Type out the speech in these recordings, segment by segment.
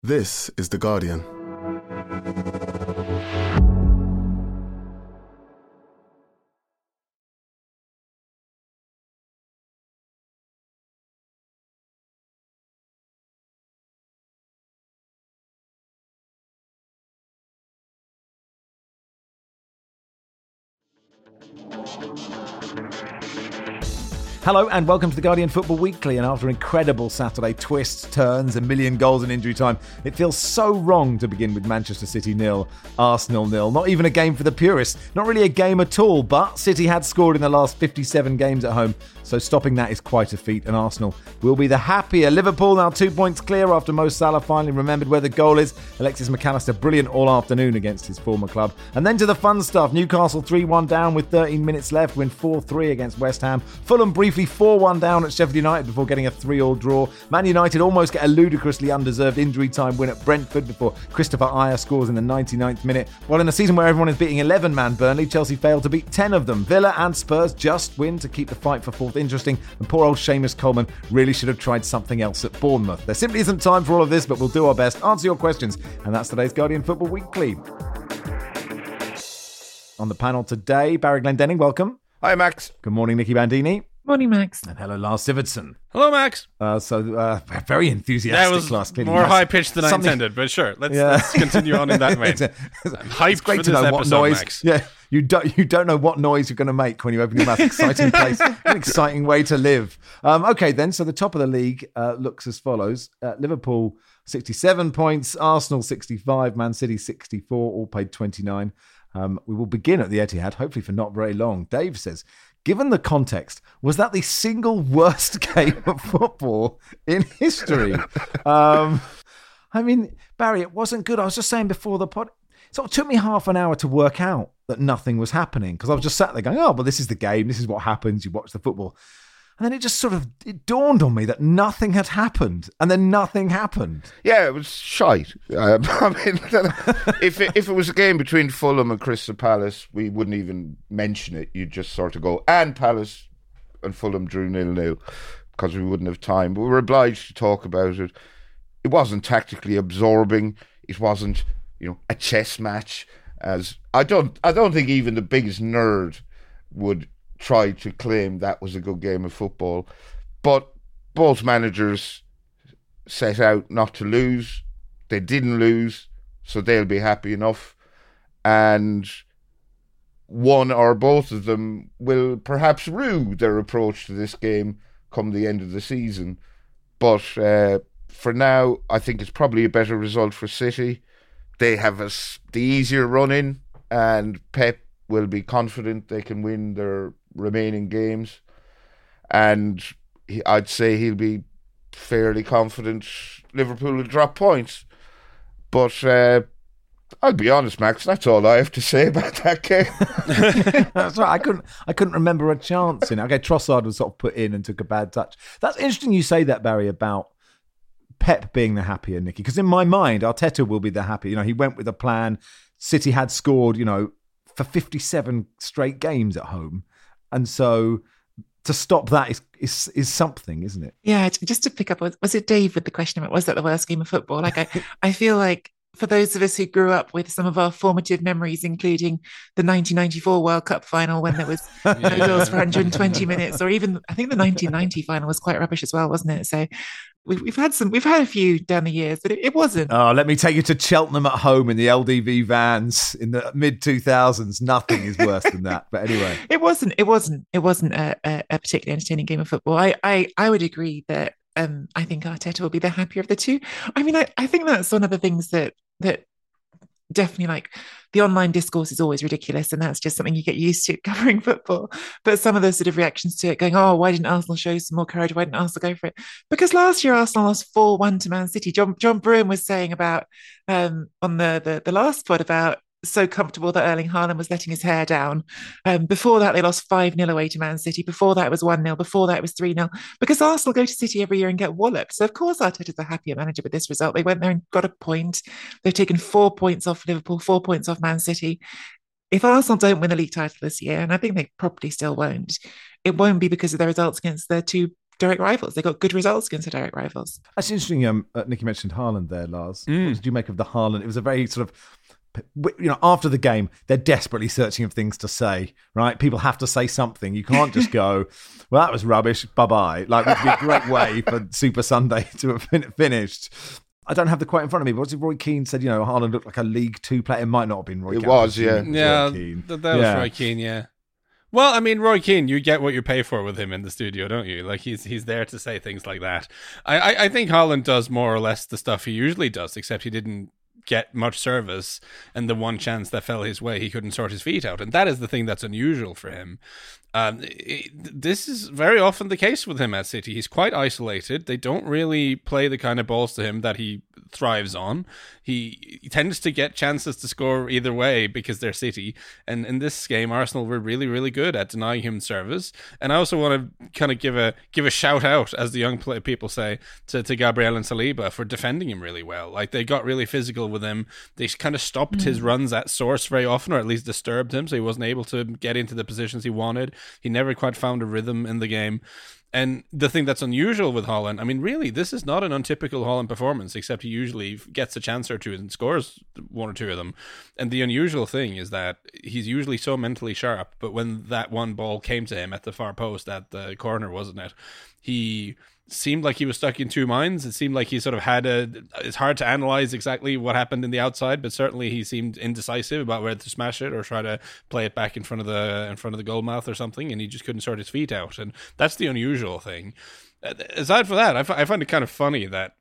This is The Guardian. Hello and welcome to The Guardian Football Weekly. And after an incredible Saturday, twists, turns, a million goals in injury time, it feels so wrong to begin with Manchester City 0, Arsenal 0. Not even a game for the purists. Not really a game at all, but City had scored in the last 57 games at home, so stopping that is quite a feat, and Arsenal will be the happier. Liverpool now 2 points clear after Mo Salah finally remembered where the goal is. Alexis McAllister brilliant all afternoon against his former club. And then to the fun stuff. Newcastle 3-1 down with 13 minutes left, win 4-3 against West Ham. Fulham briefly 4-1 down at Sheffield United before getting a 3-3 draw. Man United almost get a ludicrously undeserved injury time win at Brentford before Christopher Ayer scores in the 99th minute. While in a season where everyone is beating 11-man Burnley, Chelsea failed to beat 10 of them. Villa and Spurs just win to keep the fight for fourth interesting, and poor old Seamus Coleman really should have tried something else at Bournemouth. There simply isn't time for all of this, but we'll do our best, answer your questions, and that's today's Guardian Football Weekly. On the panel today, Barry Glendenning, welcome. Hi, Max. Good morning, Nicky Bandini. Morning, Max. And hello, Lars Sivertson. Hello, Max. Very enthusiastic. That was Lars, more high-pitched than I intended, but sure, let's continue on in that vein. I'm hyped it's great for to this know episode, what noise. Max. Yeah, you don't know what noise you're going to make when you open your mouth. Exciting place, an exciting way to live. Okay, then. So the top of the league looks as follows: Liverpool 67 points, Arsenal 65, Man City 64, all paid 29. We will begin at the Etihad, hopefully for not very long. Dave says, given the context, was that the single worst game of football in history? I mean, Barry, it wasn't good. I was just saying before the pod, it sort of took me half an hour to work out that nothing was happening because I was just sat there going, oh, well, this is the game. This is what happens. You watch the football. And then it dawned on me that nothing had happened, and then nothing happened. Yeah, it was shite. I mean, if it was a game between Fulham and Crystal Palace, we wouldn't even mention it. You'd just sort of go, and Palace and Fulham drew 0-0 because we wouldn't have time. But we were obliged to talk about it. It wasn't tactically absorbing. It wasn't, a chess match. As I don't think even the biggest nerd would try to claim that was a good game of football. But both managers set out not to lose. They didn't lose, so they'll be happy enough. And one or both of them will perhaps rue their approach to this game come the end of the season. But for now, I think it's probably a better result for City. They have the easier run in, and Pep will be confident they can win their remaining games, and I'd say he'll be fairly confident Liverpool will drop points. But I'll be honest, Max, that's all I have to say about that game. That's right. I couldn't remember a chance in it. Okay, Trossard was sort of put in and took a bad touch. That's interesting you say that, Barry, about Pep being the happier, Nicky, because in my mind, Arteta will be the happier. He went with a plan. City had scored, for 57 straight games at home. And so to stop that is something, isn't it? Yeah, just to pick up, was it Dave with the question about was that the worst game of football? Like, I feel like for those of us who grew up with some of our formative memories, including the 1994 World Cup final when there was no goals for 120 minutes, or even I think the 1990 final was quite rubbish as well, wasn't it? So we've had a few down the years, but it wasn't. Oh, let me take you to Cheltenham at home in the LDV vans in the mid 2000s. Nothing is worse than that. But anyway, it wasn't a particularly entertaining game of football. I would agree that I think Arteta will be the happier of the two. I mean, I think that's one of the things that definitely, like, the online discourse is always ridiculous, and that's just something you get used to covering football. But some of those sort of reactions to it going, oh, why didn't Arsenal show some more courage? Why didn't Arsenal go for it? Because last year Arsenal lost 4-1 to Man City. John Broom was saying about on the last pod about so comfortable that Erling Haaland was letting his hair down. Before that, they lost 5-0 away to Man City. Before that, it was 1-0. Before that, it was 3-0. Because Arsenal go to City every year and get walloped. So, of course, Arteta's a happier manager with this result. They went there and got a point. They've taken 4 points off Liverpool, 4 points off Man City. If Arsenal don't win the league title this year, and I think they probably still won't, it won't be because of their results against their two direct rivals. They got good results against the direct rivals. That's interesting. Nicky mentioned Haaland there, Lars. What did you make of the Haaland? It was a very sort of, after the game, they're desperately searching for things to say, right? People have to say something. You can't just go, well, that was rubbish, bye-bye. Like, it would be a great way for Super Sunday to have finished. I don't have the quote in front of me, but Roy Keane said, Haaland looked like a League Two player. It might not have been Roy Keane. It was, yeah. Yeah, that was Roy Keane, yeah. Well, I mean, Roy Keane, you get what you pay for with him in the studio, don't you? Like, he's there to say things like that. I think Haaland does more or less the stuff he usually does, except he didn't get much service, and the one chance that fell his way, he couldn't sort his feet out. And that is the thing that's unusual for him. This is very often the case with him at City. He's quite isolated. They don't really play the kind of balls to him that he thrives on. He tends to get chances to score either way because they're City. And in this game, Arsenal were really, really good at denying him service. And I also want to kind of give a shout out, as the young people say, to Gabriel and Saliba for defending him really well. Like, they got really physical with him. They kind of stopped his runs at source very often, or at least disturbed him, so he wasn't able to get into the positions he wanted. He never quite found a rhythm in the game. And the thing that's unusual with Haaland, I mean, really, this is not an untypical Haaland performance, except he usually gets a chance or two and scores one or two of them. And the unusual thing is that he's usually so mentally sharp, but when that one ball came to him at the far post, at the corner, wasn't it? He seemed like he was stuck in two minds. It seemed like he sort of it's hard to analyze exactly what happened in the outside, but certainly he seemed indecisive about whether to smash it or try to play it back in front of the goal mouth or something, and he just couldn't sort his feet out. And that's the unusual thing. Aside from that, I find it kind of funny that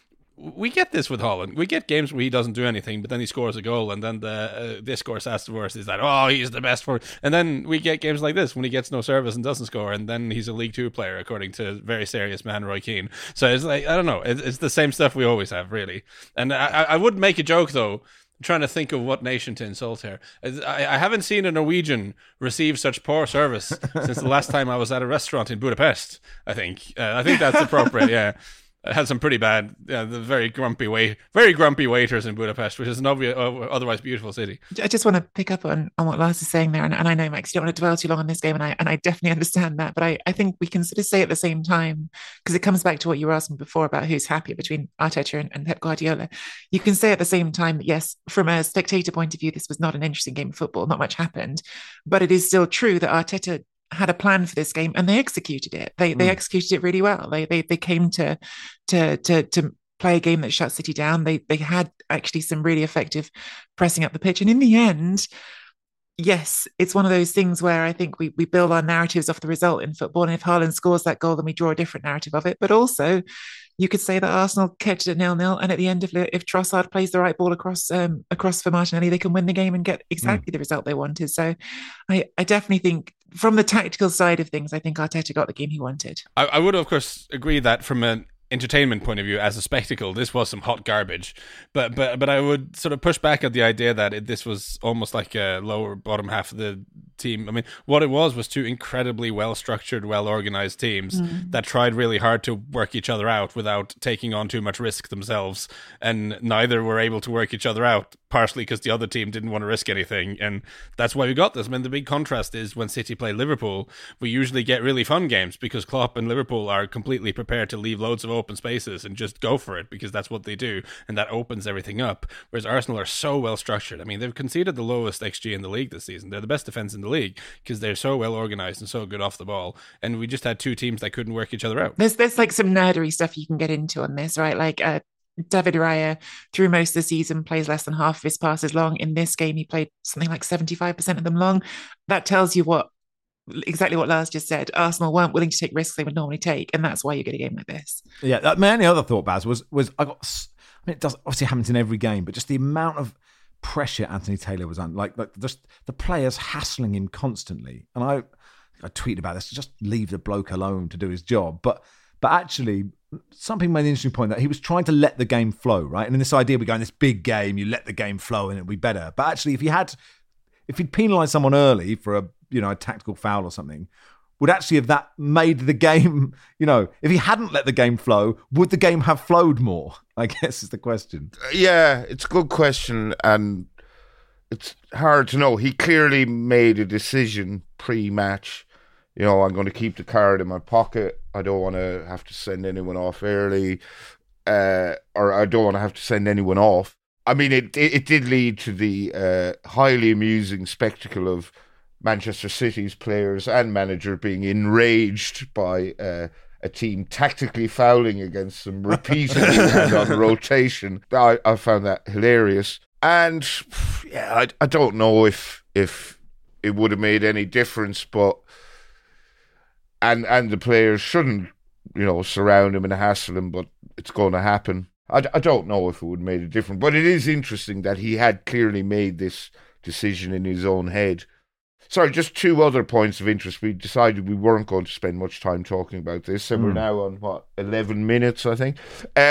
we get this with Haaland. We get games where he doesn't do anything, but then he scores a goal, and then the discourse afterwards is that, oh, he's the best for. And then we get games like this when he gets no service and doesn't score, and then he's a League Two player, according to very serious man Roy Keane. So it's like, I don't know, it's the same stuff we always have, really. And I would make a joke though. I'm trying to think of what nation to insult here. I haven't seen a Norwegian receive such poor service since the last time I was at a restaurant in Budapest. I think that's appropriate. Yeah. Had some pretty bad, the very grumpy waiters in Budapest, which is an otherwise beautiful city. I just want to pick up on what Lars is saying there, and I know, Max, you don't want to dwell too long on this game, and I definitely understand that, but I think we can sort of say at the same time, because it comes back to what you were asking before about who's happier between Arteta and Pep Guardiola. You can say at the same time that, yes, from a spectator point of view, this was not an interesting game of football, not much happened, but it is still true that Arteta had a plan for this game and they executed it. They executed it really well. They came to play a game that shut City down. They had actually some really effective pressing up the pitch. And in the end, yes, it's one of those things where I think we build our narratives off the result in football. And if Haaland scores that goal, then we draw a different narrative of it. But also, you could say that Arsenal kept it at 0-0, and at the end, if Trossard plays the right ball across for Martinelli, they can win the game and get exactly the result they wanted. So I definitely think, from the tactical side of things, I think Arteta got the game he wanted. I would, of course, agree that from an entertainment point of view, as a spectacle, this was some hot garbage. But I would sort of push back at the idea that this was almost like a lower bottom half of the team. I mean, what it was two incredibly well-structured, well-organized teams that tried really hard to work each other out without taking on too much risk themselves, and neither were able to work each other out, partially because the other team didn't want to risk anything, and that's why we got this. I mean, the big contrast is when City play Liverpool, we usually get really fun games because Klopp and Liverpool are completely prepared to leave loads of open spaces and just go for it because that's what they do, and that opens everything up, whereas Arsenal are so well structured. I mean, they've conceded the lowest XG in the league this season. They're the best defense in the league because they're so well organized and so good off the ball, and we just had two teams that couldn't work each other out. There's like some nerdery stuff you can get into on this, right? Like David Raya, through most of the season, plays less than half of his passes long. In this game, he played something like 75% of them long. That tells you exactly what Lars just said. Arsenal weren't willing to take risks they would normally take, and that's why you get a game like this. Yeah, my only other thought, Baz, was it does obviously happens in every game, but just the amount of pressure Anthony Taylor was under, like just the players hassling him constantly. And I tweeted about this, just leave the bloke alone to do his job. But actually, something made an interesting point that he was trying to let the game flow, right? And in this idea, we go in this big game, you let the game flow and it'll be better. But actually, if he'd penalised someone early for a tactical foul or something, would actually have that made the game, if he hadn't let the game flow, would the game have flowed more? I guess is the question. Yeah, it's a good question, and it's hard to know. He clearly made a decision pre-match. I'm going to keep the card in my pocket. I don't want to have to send anyone off early, or I don't want to have to send anyone off. I mean, it did lead to the highly amusing spectacle of Manchester City's players and manager being enraged by a team tactically fouling against them repeatedly and on rotation. I found that hilarious. And yeah, I don't know if it would have made any difference, but and the players shouldn't, surround him and hassle him, but it's going to happen. I don't know if it would have made a difference, but it is interesting that he had clearly made this decision in his own head. Sorry, just two other points of interest. We decided we weren't going to spend much time talking about this, and we're now on, 11 minutes, I think.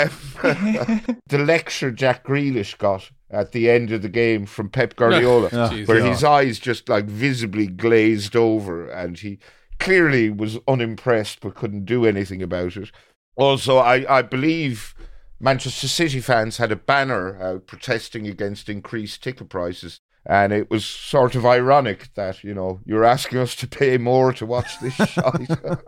The lecture Jack Grealish got at the end of the game from Pep Guardiola, where his eyes just visibly glazed over, and he clearly was unimpressed but couldn't do anything about it. Also, I believe Manchester City fans had a banner out protesting against increased ticket prices. And it was sort of ironic that, you're asking us to pay more to watch this shite.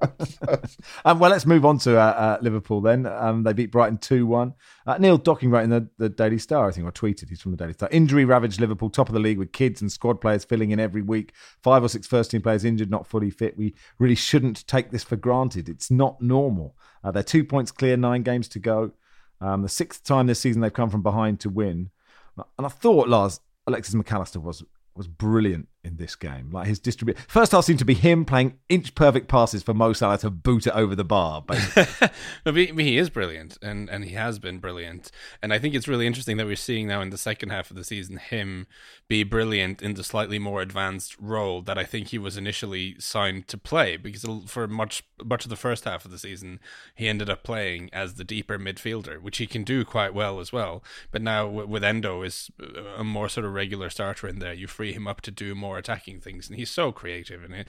Well, let's move on to Liverpool then. They beat Brighton 2-1. Neil Docking wrote in the Daily Star, I think, or tweeted, he's from the Daily Star. Injury-ravaged Liverpool, top of the league with kids and squad players filling in every week. 5 or 6 first-team players injured, not fully fit. We really shouldn't take this for granted. It's not normal. They're 2 points clear, 9 games to go. The 6th time this season they've come from behind to win. And I thought, Lars, Alexis McAllister was brilliant in this game. Like his distribution. First half seemed to be him playing inch-perfect passes for Mo Salah to boot it over the bar, basically. He is brilliant, and he has been brilliant. And I think it's really interesting that we're seeing now in the second half of the season him be brilliant in the slightly more advanced role that I think he was initially signed to play, because for much of the first half of the season, he ended up playing as the deeper midfielder, which he can do quite well as well. But now with Endo is a more sort of regular starter in there, you free him up to do more attacking things, and he's so creative, and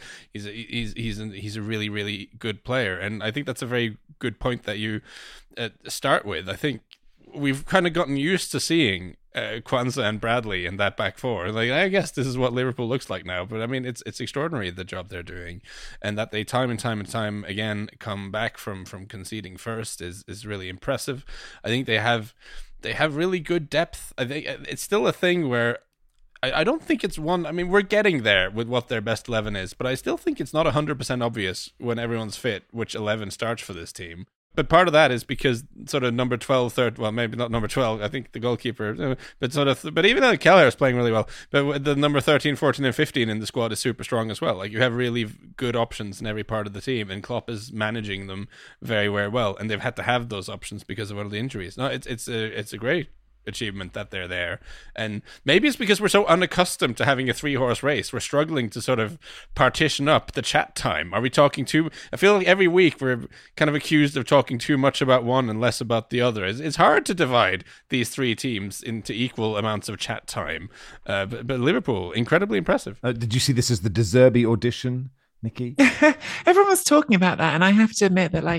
he's a really, really good player. And I think that's a very good point that you start with. I think we've kind of gotten used to seeing Kwanzaa and Bradley in that back four. Like, I guess this is what Liverpool looks like now, but I mean, it's extraordinary the job they're doing, and that they time and time again come back from conceding first is really impressive. I think they have really good depth. I think it's still a thing where I don't think it's one. I mean, we're getting there with what their best 11 is, but I still think it's not 100% obvious when everyone's fit which 11 starts for this team. But part of that is because sort of number 12, third, well, maybe not number 12, I think the goalkeeper, but even though Kelleher is playing really well, but the number 13, 14 and 15 in the squad is super strong as well. Like, you have really good options in every part of the team, and Klopp is managing them very, very well, and they've had to have those options because of all the injuries. No, it's a great achievement that they're there, and maybe it's because we're so unaccustomed to having a 3-horse race. We're struggling to sort of partition up the chat time. Are we talking too? I feel like every week we're kind of accused of talking too much about one and less about the other. It's hard to divide these 3 teams into equal amounts of chat time, but Liverpool, incredibly impressive. Did you see this as the De Zerbi audition, Nikki? Everyone was talking about that, and I have to admit that,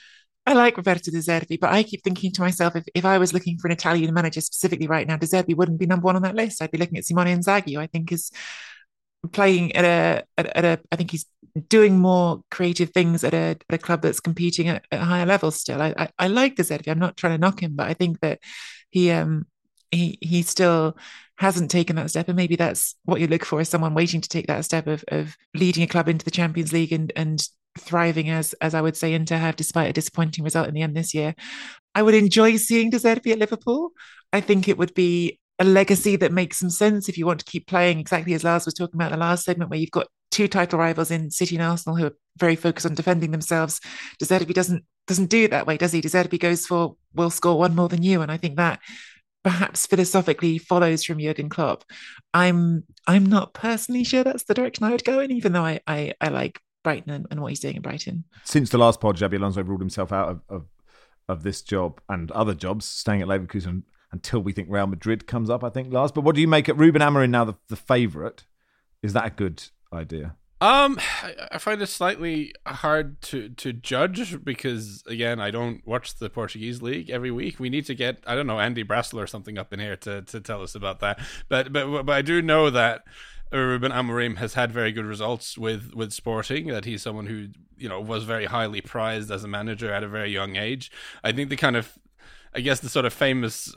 I like Roberto De Zerbi, but I keep thinking to myself, if I was looking for an Italian manager specifically right now, De Zerbi wouldn't be number 1 on that list. I'd be looking at Simone Inzaghi, who I think is playing at a I think he's doing more creative things at a club that's competing at higher levels still. I like De Zerbi. I'm not trying to knock him, but I think that he still hasn't taken that step, and maybe that's what you look for, is someone waiting to take that step of leading a club into the Champions League and thriving as I would say Inter have, despite a disappointing result in the end this year. I would enjoy seeing De Zerbi at Liverpool. I think it would be a legacy that makes some sense if you want to keep playing exactly as Lars was talking about in the last segment, where you've got 2 title rivals in City and Arsenal who are very focused on defending themselves. De Zerbi doesn't do it that way, does he? De Zerbi goes for, we'll score 1 more than you, and I think that perhaps philosophically follows from Jurgen Klopp. I'm not personally sure that's the direction I would go in, even though I like Brighton and what he's doing in Brighton. Since the last pod, Xabi Alonso ruled himself out of this job and other jobs, staying at Leverkusen until we think Real Madrid comes up, I think, Lars. But what do you make of Ruben Amorim now the favourite? Is that a good idea? I find it slightly hard to judge because, again, I don't watch the Portuguese league every week. We need to get, I don't know, Andy Brassel or something up in here to tell us about that. But I do know that Ruben Amorim has had very good results with Sporting, that he's someone who, was very highly prized as a manager at a very young age. I think the sort of famous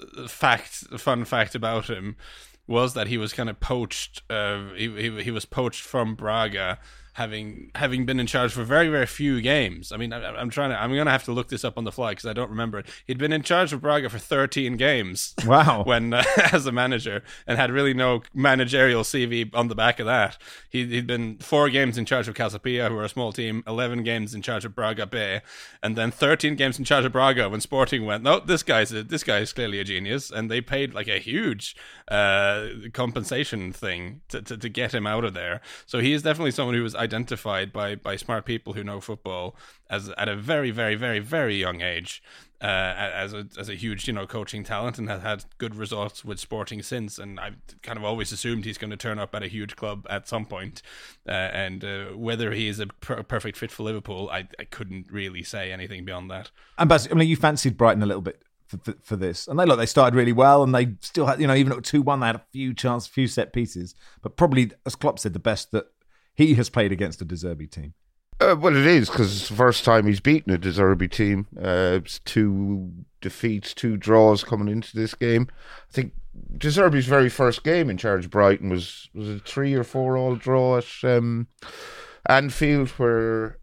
fun fact about him was that he was kind of poached. He was poached from Braga, having been in charge for very, very few games. I mean, I'm going to have to look this up on the fly because I don't remember it. He'd been in charge of Braga for 13 games. Wow. when as a manager, and had really no managerial CV on the back of that. He'd been 4 games in charge of Casapia, who were a small team, 11 games in charge of Braga B, and then 13 games in charge of Braga when Sporting went, no, this guy is clearly a genius, and they paid like a huge compensation thing to get him out of there. So he is definitely someone who was identified by smart people who know football as at a very, very, very, very young age as a huge coaching talent, and has had good results with Sporting since. And I've kind of always assumed he's going to turn up at a huge club at some point. And whether he is a perfect fit for Liverpool, I couldn't really say anything beyond that. And basically, I mean, you fancied Brighton a little bit for this, and they started really well, and they still had, even at 2-1, they had a few set pieces, but probably, as Klopp said, the best that he has played against a De Zerbi team. Well, it is, because it's the first time he's beaten a De Zerbi team. It's 2 defeats, 2 draws coming into this game. I think De Zerbi's very first game in charge of Brighton was a 3 or 4 all draw at Anfield, where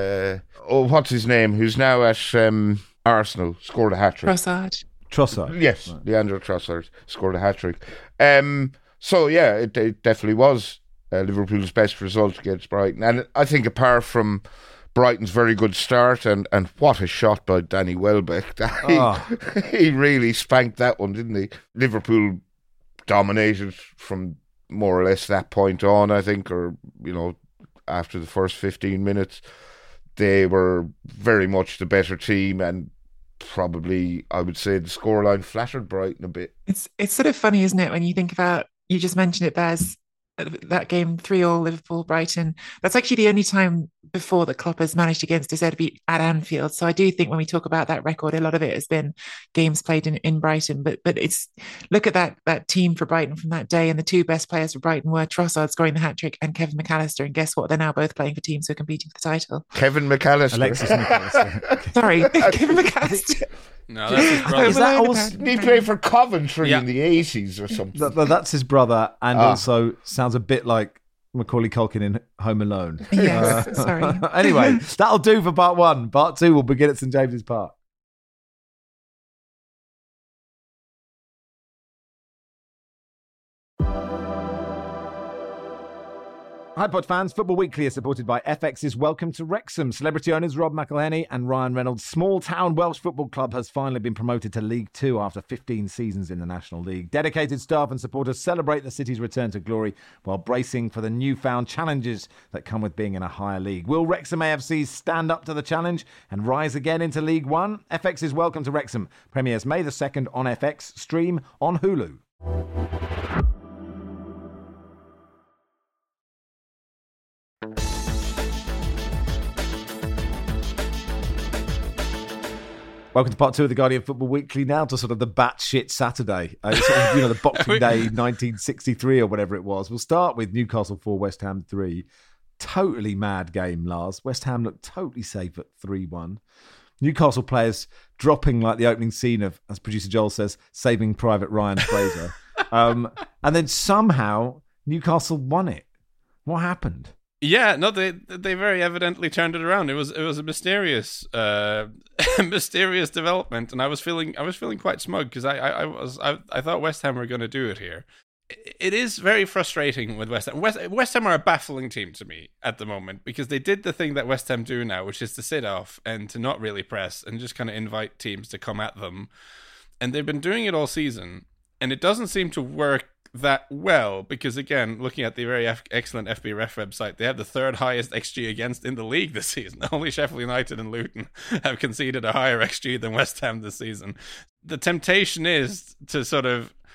what's his name, who's now at Arsenal, scored a hat-trick. Trossard. Yes, right. Leandro Trossard scored a hat-trick. So yeah, it definitely was Liverpool's best result against Brighton. And I think apart from Brighton's very good start, and what a shot by Danny Welbeck. He really spanked that one, didn't he? Liverpool dominated from more or less that point on, I think, or, after the first 15 minutes. They were very much the better team, and probably, I would say, the scoreline flattered Brighton a bit. It's sort of funny, isn't it, when you think about, you just mentioned it, Baz, that game 3-3 Liverpool-Brighton. That's actually the only time before that Klopp has managed against De Zerbi at Anfield. So I do think when we talk about that record, a lot of it has been games played in Brighton. But it's, look at that team for Brighton from that day, and the 2 best players for Brighton were Trossard scoring the hat-trick and Kevin McAllister. And guess what? They're now both playing for teams who are competing for the title. Kevin McAllister. Alexis McAllister. Sorry, Kevin McAllister. No, that's his brother. Is that also, he played for Coventry in the 80s or something. That's his brother, and also sounds a bit like Macaulay Culkin in Home Alone. Yes, sorry. Anyway, that'll do for part 1. Part 2 will begin at St James's Park. Hi Pod fans, Football Weekly is supported by FX's Welcome to Wrexham. Celebrity owners Rob McElhenney and Ryan Reynolds' small-town Welsh football club has finally been promoted to League 2 after 15 seasons in the National League. Dedicated staff and supporters celebrate the city's return to glory while bracing for the newfound challenges that come with being in a higher league. Will Wrexham AFC stand up to the challenge and rise again into League 1? FX's Welcome to Wrexham premieres May the 2nd on FX, stream on Hulu. Welcome to part 2 of the Guardian Football Weekly. Now to sort of the batshit Saturday. The Boxing Day 1963 or whatever it was. We'll start with Newcastle 4, West Ham 3. Totally mad game, Lars. West Ham looked totally safe at 3-1. Newcastle players dropping like the opening scene of, as producer Joel says, Saving Private Ryan Fraser. And then somehow Newcastle won it. What happened? Yeah, no, they very evidently turned it around. It was a mysterious mysterious development, and I was feeling quite smug because I thought West Ham were going to do it here. It is very frustrating with West Ham. West Ham are a baffling team to me at the moment because they did the thing that West Ham do now, which is to sit off and to not really press and just kind of invite teams to come at them. And they've been doing it all season, and it doesn't seem to work that well because, again, looking at the very excellent FBref website, they have the 3rd highest XG against in the league this season. Only Sheffield United and Luton have conceded a higher XG than West Ham this season. The temptation is to sort of,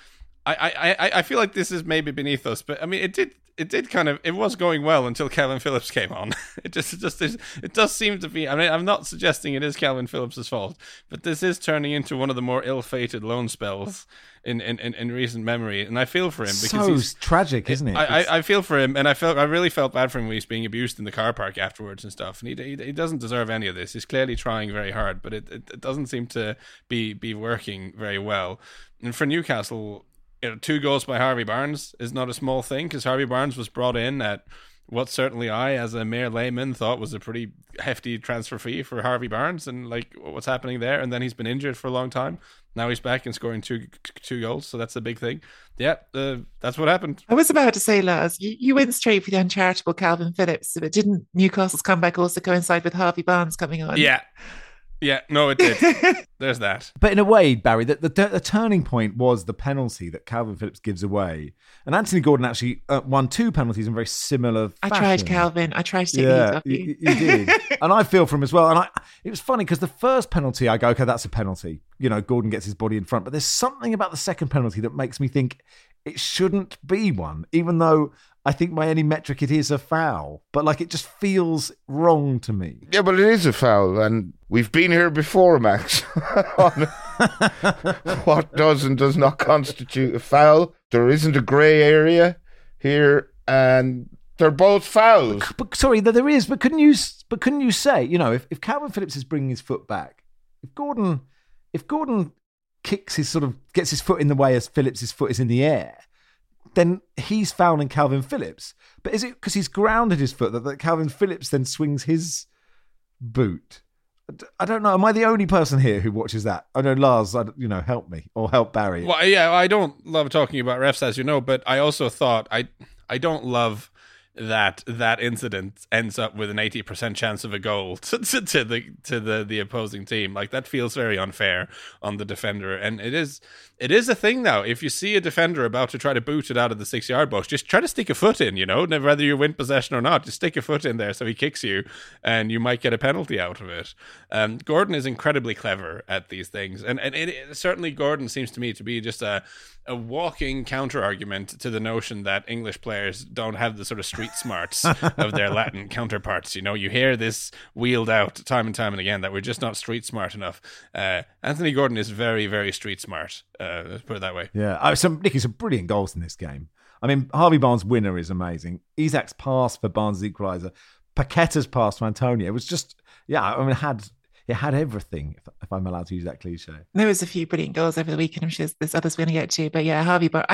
I feel like this is maybe beneath us, but I mean, it was going well until Calvin Phillips came on. It does seem to be. I mean, I'm not suggesting it is Calvin Phillips' fault, but this is turning into one of the more ill-fated loan spells in recent memory, and I feel for him because he's tragic, isn't it? I feel for him, and I really felt bad for him when he's being abused in the car park afterwards and stuff. And he doesn't deserve any of this. He's clearly trying very hard, but it doesn't seem to be working very well. And for Newcastle, 2 goals by Harvey Barnes is not a small thing, because Harvey Barnes was brought in at what certainly I, as a mere layman, thought was a pretty hefty transfer fee for Harvey Barnes, and like what's happening there. And then he's been injured for a long time. Now he's back and scoring two goals, so that's a big thing. Yeah, that's what happened. I was about to say, Lars, you went straight for the uncharitable Calvin Phillips, but didn't Newcastle's comeback also coincide with Harvey Barnes coming on? Yeah, no, it did. There's that. But in a way, Barry, the turning point was the penalty that Calvin Phillips gives away. And Anthony Gordon actually won 2 penalties in very similar fashion. I tried, Calvin. I tried to take these off you. You did. And I feel for him as well. And it was funny because the first penalty, I go, okay, that's a penalty. Gordon gets his body in front. But there's something about the second penalty that makes me think it shouldn't be one, even though I think by any metric it is a foul. But it just feels wrong to me. Yeah, but it is a foul, and we've been here before, Max, on what does and does not constitute a foul. There isn't a grey area here, and they're both fouls. But sorry, there is. But couldn't you say, if Calvin Phillips is bringing his foot back, if Gordon kicks gets his foot in the way as Phillips' foot is in the air, then he's fouling Calvin Phillips. But is it because he's grounded his foot that Calvin Phillips then swings his boot? I don't know. Am I the only person here who watches that? I know, Lars, help me or help Barry. Well, yeah, I don't love talking about refs, as you know, but I also thought I don't love that incident ends up with an 80% chance of a goal to the opposing team. That feels very unfair on the defender, and it is a thing now. If you see a defender about to try to boot it out of the 6-yard box, just try to stick a foot in, whether you win possession or not, just stick a foot in there so he kicks you and you might get a penalty out of it. Gordon is incredibly clever at these things, and certainly Gordon seems to me to be just a walking counter argument to the notion that English players don't have the sort of street smarts of their Latin counterparts. You hear this wheeled out time and time and again that we're just not street smart enough. Anthony Gordon is very, very street smart. Let's put it that way. Yeah, Nicky, some brilliant goals in this game. I mean, Harvey Barnes' winner is amazing. Isak's pass for Barnes' equaliser. Paqueta's pass to Antonio. It was just, it had everything, if I'm allowed to use that cliche. There was a few brilliant goals over the weekend. I'm sure there's others we're going to get to. But yeah, Harvey Barnes,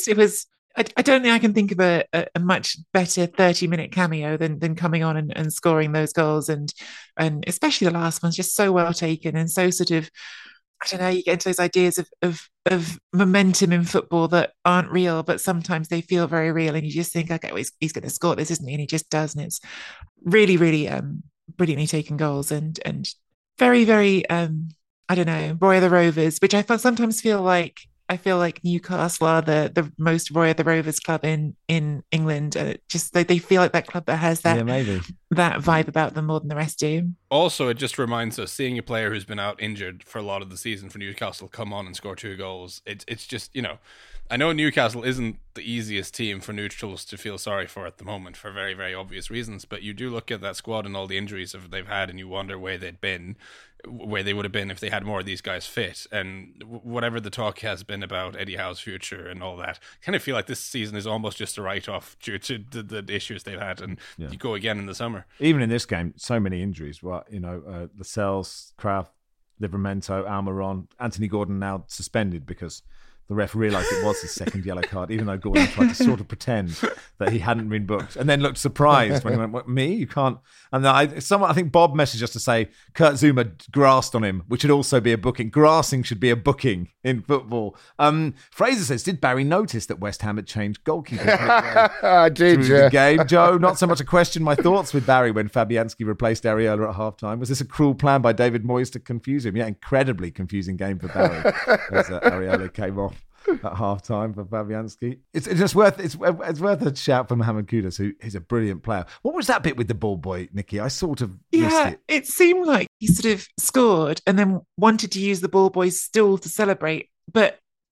I don't think I can think of a much better 30-minute cameo than coming on and scoring those goals. And especially the last one's just so well taken and so sort of, I don't know, you get into those ideas of momentum in football that aren't real, but sometimes they feel very real. And you just think, okay, well, he's going to score this, isn't he? And he just does. And it's really, really brilliantly taken goals and very, very, I don't know, Roy of the Rovers, which I sometimes feel like Newcastle are the most Roy of the Rovers club in England. Just they feel like that club that has that vibe about them more than the rest do. Also, it just reminds us, seeing a player who's been out injured for a lot of the season for Newcastle come on and score 2 goals. It's just, I know Newcastle isn't the easiest team for neutrals to feel sorry for at the moment for very, very obvious reasons, but you do look at that squad and all the injuries they've had and you wonder where they would have been if they had more of these guys fit. And whatever the talk has been about Eddie Howe's future and all that, I kind of feel like this season is almost just a write-off due to the issues they've had, and you go again in the summer. Even in this game, so many injuries, right? Lascelles, Kraft, Livramento, Almiron, Anthony Gordon now suspended because the ref realised it was his second yellow card, even though Gordon tried to sort of pretend that he hadn't been booked, and then looked surprised when he went, "What, me? You can't." And I think Bob messaged us to say Kurt Zouma grassed on him, which should also be a booking. Grassing should be a booking in football. Fraser says, did Barry notice that West Ham had changed goalkeepers? I did, the game, Joe. Not so much a question. My thoughts with Barry when Fabianski replaced Areola at half-time. Was this a cruel plan by David Moyes to confuse him? Yeah, incredibly confusing game for Barry as Areola came off at half-time for Fabianski. It's just worth a shout for Mohamed Kudus, who is a brilliant player. What was that bit with the ball boy, Nikki? I sort of missed it. It seemed like he sort of scored and then wanted to use the ball boy's stool to celebrate, but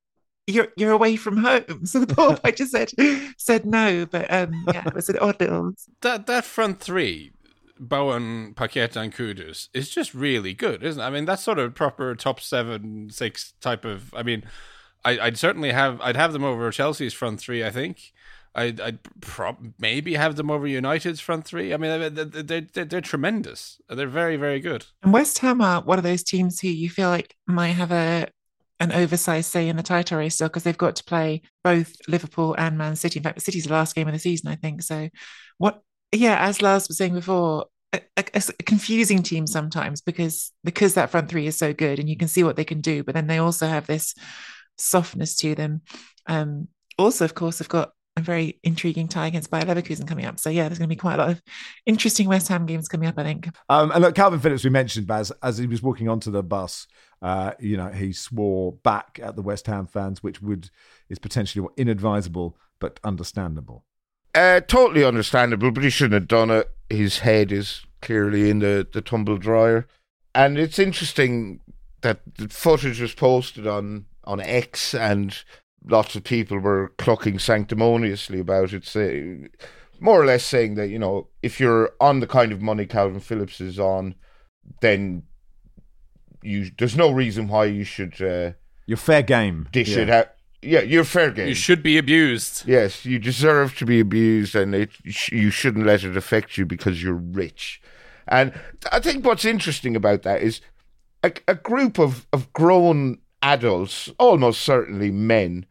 you're away from home. So the poor boy just said no. But yeah, it was an odd little. That front three, Bowen, Paqueta, and Kudus, is just really good, isn't it? I mean, that's sort of proper top 7-6 type of. I mean, I'd have them over Chelsea's front three. I think I'd maybe have them over United's front three. I mean, they're tremendous. They're very, very good. And West Ham are one of those teams who you feel like might have an oversized say in the title race still, because they've got to play both Liverpool and Man City. In fact, City's the last game of the season, I think. So, as Lars was saying before, a confusing team sometimes because that front three is so good and you can see what they can do, but then they also have this softness to them. Also, of course, they've got a very intriguing tie against Bayer Leverkusen coming up. So yeah, there's going to be quite a lot of interesting West Ham games coming up, I think. And look, Calvin Phillips, we mentioned, Baz, as he was walking onto the bus, he swore back at the West Ham fans, which is potentially inadvisable, but understandable. Totally understandable, but he shouldn't have done it. His head is clearly in the tumble dryer. And it's interesting that the footage was posted on X and lots of people were clucking sanctimoniously about it, more or less saying that, if you're on the kind of money Calvin Phillips is on, then there's no reason why you should... you're fair game. Dish it out. Yeah, you're fair game. You should be abused. Yes, you deserve to be abused, and you shouldn't let it affect you because you're rich. And I think what's interesting about that is a group of grown adults, almost certainly men,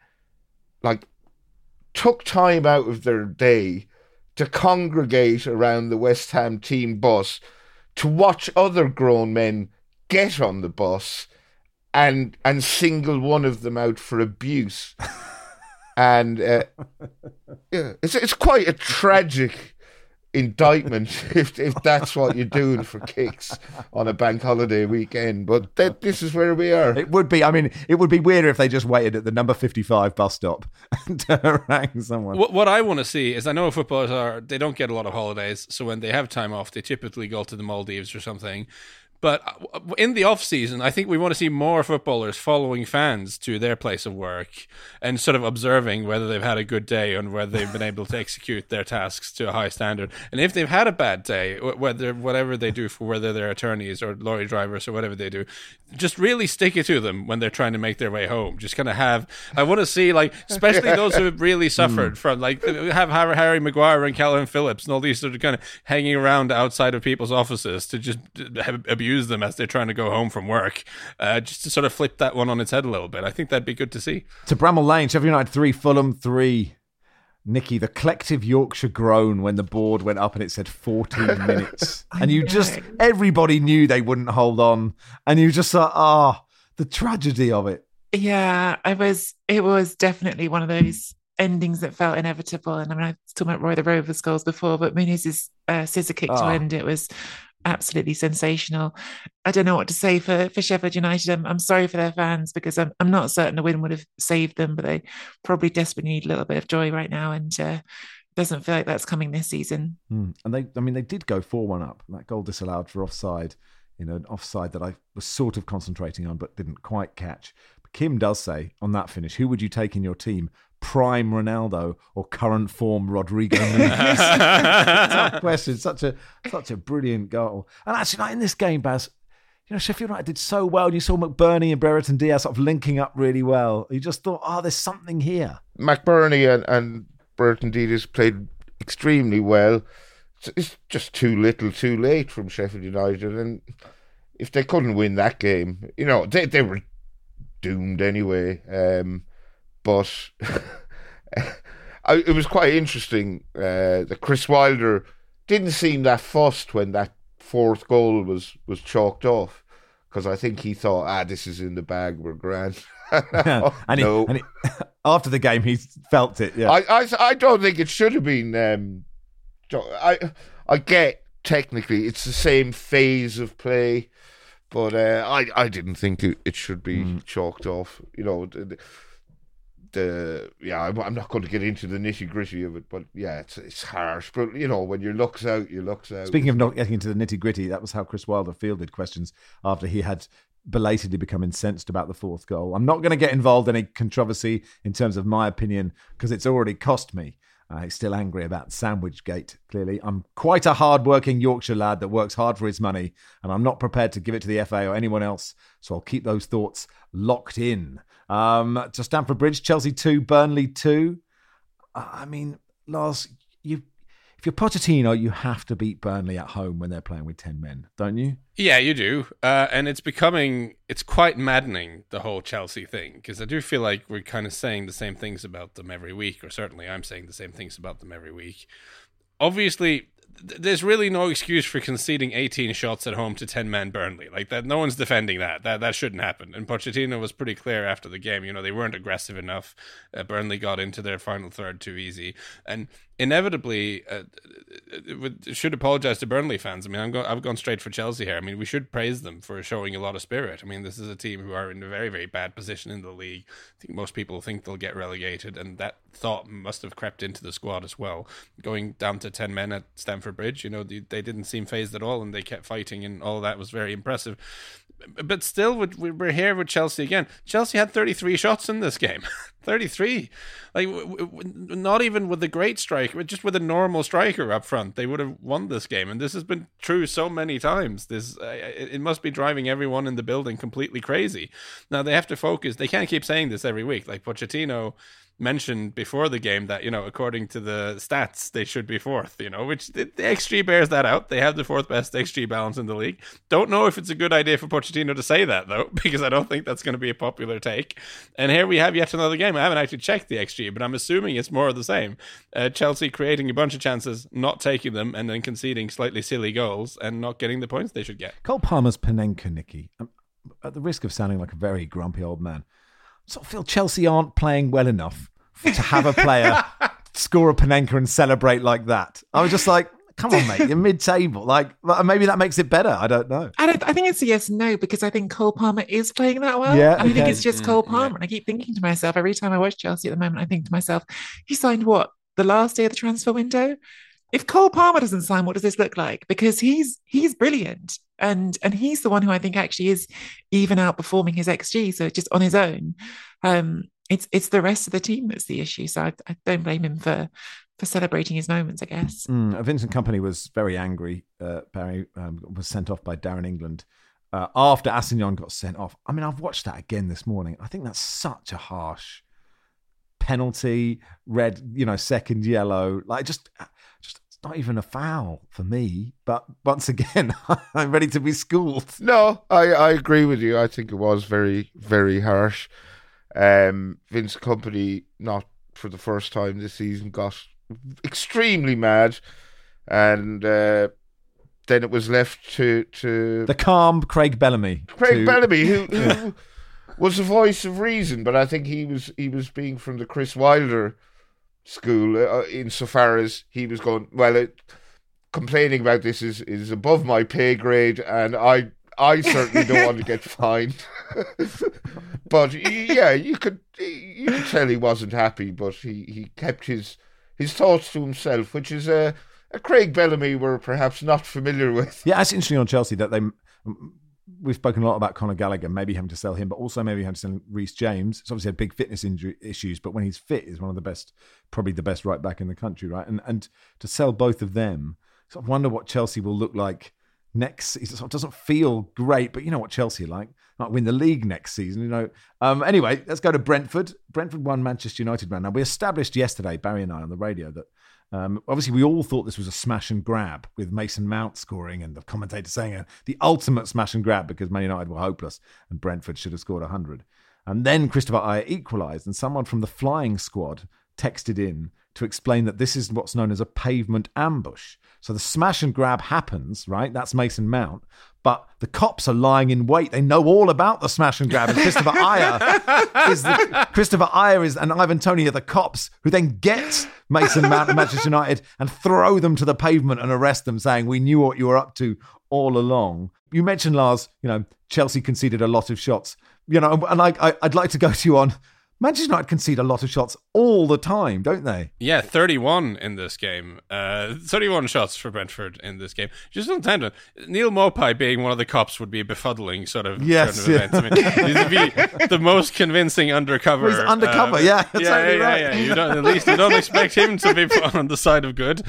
took time out of their day to congregate around the West Ham team bus to watch other grown men get on the bus and single one of them out for abuse. And it's quite a tragic indictment if that's what you're doing for kicks on a bank holiday weekend. But this is where we are. It would be. I mean, it would be weirder if they just waited at the number 55 bus stop and rang someone. What I want to see is, I know footballers they don't get a lot of holidays, so when they have time off, they typically go to the Maldives or something. But in the off-season, I think we want to see more footballers following fans to their place of work and sort of observing whether they've had a good day and whether they've been able to execute their tasks to a high standard. And if they've had a bad day, whatever they do, for whether they're attorneys or lorry drivers or whatever they do, just really stick it to them when they're trying to make their way home. Just kind of I want to see, especially those who have really suffered from, have Harry Maguire and Calvin Phillips and all these sort of kind of hanging around outside of people's offices to just abuse them as they're trying to go home from work, just to sort of flip that one on its head a little bit. I think that'd be good to see. To Bramall Lane, Sheffield United 3, Fulham 3. Nicky, the collective Yorkshire groan when the board went up and it said 14 minutes. And everybody knew they wouldn't hold on. And you just thought, the tragedy of it. Yeah, it was definitely one of those endings that felt inevitable. And I mean, I was talking about Roy the Rovers goals before, but Muniz' scissor kick to end it was absolutely sensational. I don't know what to say for Sheffield United. I'm sorry for their fans, because I'm not certain a win would have saved them, but they probably desperately need a little bit of joy right now, and doesn't feel like that's coming this season. And they did go 4-1 up. That goal disallowed for offside, an offside that I was sort of concentrating on but didn't quite catch. But Kim does say on that finish, who would you take in your team? Prime Ronaldo or current form Rodrigo Muniz? Tough question. Such a brilliant goal. And actually, in this game, Baz, Sheffield United did so well. You saw McBurney and Brereton Diaz sort of linking up really well. You just thought, there's something here. McBurney and Brereton Diaz played extremely well. It's just too little, too late from Sheffield United. And if they couldn't win that game, they were doomed anyway. But it was quite interesting that Chris Wilder didn't seem that fussed when that fourth goal was chalked off, because I think he thought, this is in the bag, we're grand. After the game, he felt it. Yeah, I don't think it should have been. I get technically it's the same phase of play, but I didn't think it should be chalked off. I'm not going to get into the nitty-gritty of it, but yeah, it's harsh. But, when your luck's out, your luck's out. Speaking of not getting into the nitty-gritty, that was how Chris Wilder fielded questions after he had belatedly become incensed about the fourth goal. I'm not going to get involved in any controversy in terms of my opinion because it's already cost me. He's still angry about Sandwich Gate, clearly. I'm quite a hard-working Yorkshire lad that works hard for his money, and I'm not prepared to give it to the FA or anyone else, so I'll keep those thoughts locked in. To Stamford Bridge, Chelsea 2, Burnley 2. I mean, Lars, if you're Pochettino, you have to beat Burnley at home when they're playing with 10 men, don't you? Yeah, you do. And it's quite maddening, the whole Chelsea thing, because I do feel like we're kind of saying the same things about them every week, or certainly I'm saying the same things about them every week. Obviously, there's really no excuse for conceding 18 shots at home to 10-man Burnley. Like that, no one's defending that. That shouldn't happen. And Pochettino was pretty clear after the game. You know, they weren't aggressive enough. Burnley got into their final third too easy, and inevitably should apologize to Burnley fans. I mean, I've gone straight for Chelsea here. I mean, we should praise them for showing a lot of spirit. I mean, this is a team who are in a very, very bad position in the league. I think most people think they'll get relegated, and that thought must have crept into the squad as well. Going down to 10 men at Stamford Bridge, you know, they didn't seem fazed at all, and they kept fighting, and all that was very impressive. But still, we're here with Chelsea again. Chelsea had 33 shots in this game. 33. Like, not even with a great striker, just with a normal striker up front, they would have won this game. And this has been true so many times. It must be driving everyone in the building completely crazy. Now, they have to focus. They can't keep saying this every week. Like Pochettino mentioned before the game that, you know, according to the stats, they should be fourth, you know, which the XG bears that out. They have the fourth best XG balance in the league. Don't know if it's a good idea for Pochettino to say that, though, because I don't think that's going to be a popular take. And here we have yet another game. I haven't actually checked the XG, but I'm assuming it's more of the same. Chelsea creating a bunch of chances, not taking them, and then conceding slightly silly goals and not getting the points they should get. Cole Palmer's Panenka, Nicky. At the risk of sounding like a very grumpy old man, I sort of feel Chelsea aren't playing well enough to have a player score a Panenka and celebrate like that. I was just like, come on, mate, you're mid-table. Like, maybe that makes it better. I don't know. I think it's a yes-no, because I think Cole Palmer is playing that well. Yeah, and I think it's just Cole Palmer. And I keep thinking to myself, every time I watch Chelsea at the moment, I think to myself, he signed what? The last day of the transfer window? If Cole Palmer doesn't sign, what does this look like? Because he's brilliant. And he's the one who I think actually is even outperforming his XG. So just on his own, it's the rest of the team that's the issue. So I don't blame him for celebrating his moments, I guess. Vincent Kompany was very angry. Barry was sent off by Darren England after Assignon got sent off. I mean, I've watched that again this morning. I think that's such a harsh penalty, red, second yellow. Like, just not even a foul for me. But once again, I'm ready to be schooled. No, I agree with you. I think it was very, very harsh. Vince Kompany, not for the first time this season, got extremely mad, and then it was left to the calm Craig Bellamy. Bellamy, who was the voice of reason, but I think he was being from the Chris Wilder school insofar as he was going, well, complaining about this is above my pay grade, and I certainly don't want to get fined. But yeah, you could tell he wasn't happy, but he kept his thoughts to himself, which is a Craig Bellamy we're perhaps not familiar with. Yeah, it's interesting on Chelsea that we've spoken a lot about Conor Gallagher, maybe having to sell him, but also maybe having to sell Reece James. He's obviously had big fitness injury issues, but when he's fit, he's one of the best, probably the best right back in the country, right? And to sell both of them, sort of wonder what Chelsea will look like next. It sort of doesn't feel great, but you know what Chelsea are like. Might win the league next season, Anyway, let's go to Brentford. Brentford won Manchester United round. Now, we established yesterday, Barry and I, on the radio that obviously we all thought this was a smash and grab with Mason Mount scoring and the commentator saying the ultimate smash and grab because Man United were hopeless and Brentford should have scored 100. And then Christopher Ajer equalised, and someone from the flying squad texted in to explain that this is what's known as a pavement ambush. So the smash and grab happens, right? That's Mason Mount. But the cops are lying in wait. They know all about the smash and grab. And Christopher Ajer and Ivan Toney are the cops who then get Mason Mount and Manchester United and throw them to the pavement and arrest them, saying, we knew what you were up to all along. You mentioned, Lars, Chelsea conceded a lot of shots. And I'd like to go to you on Manchester United concede a lot of shots all the time, don't they? Yeah, 31 in this game. 31 shots for Brentford in this game. Just on time to Neil Maupay being one of the cops would be a befuddling sort of turn of events. I mean, he'd be the most convincing undercover. Well, he's undercover, totally right. Yeah. At least you don't expect him to be put on the side of good.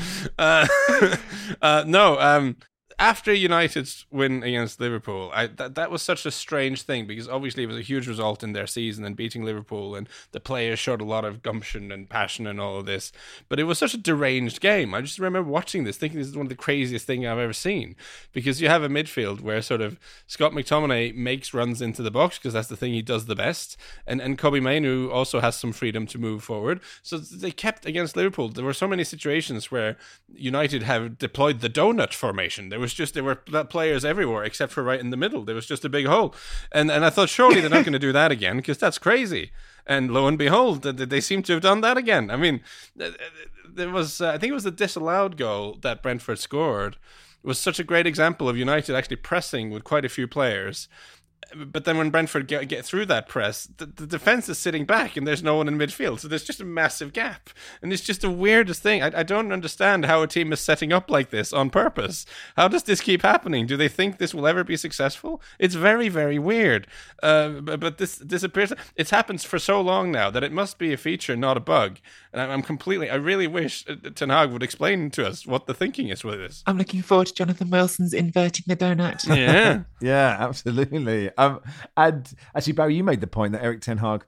After United's win against Liverpool, that was such a strange thing because obviously it was a huge result in their season and beating Liverpool, and the players showed a lot of gumption and passion and all of this. But it was such a deranged game. I just remember watching this, thinking this is one of the craziest things I've ever seen, because you have a midfield where sort of Scott McTominay makes runs into the box because that's the thing he does the best, and Kobe Mainoo also has some freedom to move forward. So they kept against Liverpool. There were so many situations where United have deployed the donut formation. There were players everywhere except for right in the middle. There was just a big hole, and I thought surely they're not going to do that again because that's crazy. And lo and behold, they seem to have done that again. I mean, there was I think it was the disallowed goal that Brentford scored. It was such a great example of United actually pressing with quite a few players. But then when Brentford get through that press, the defence is sitting back and there's no one in midfield. So there's just a massive gap. And it's just the weirdest thing. I don't understand how a team is setting up like this on purpose. How does this keep happening? Do they think this will ever be successful? It's very, very weird. But this appears... It's happened for so long now that it must be a feature, not a bug. And I really wish Ten Hag would explain to us what the thinking is with this. I'm looking forward to Jonathan Wilson's inverting the donut. Yeah. Yeah, absolutely. And actually, Barry, you made the point that Eric Ten Hag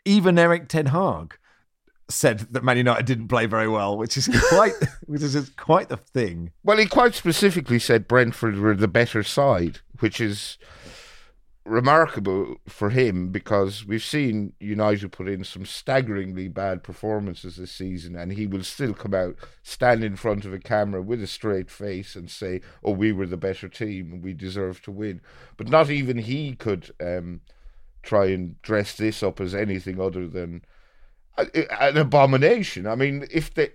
said that Man United didn't play very well, which is quite the thing. Well, he quite specifically said Brentford were the better side, which is remarkable for him because we've seen United put in some staggeringly bad performances this season, and he will still come out, stand in front of a camera with a straight face and say, oh, we were the better team and we deserve to win. But not even he could try and dress this up as anything other than an abomination. I mean,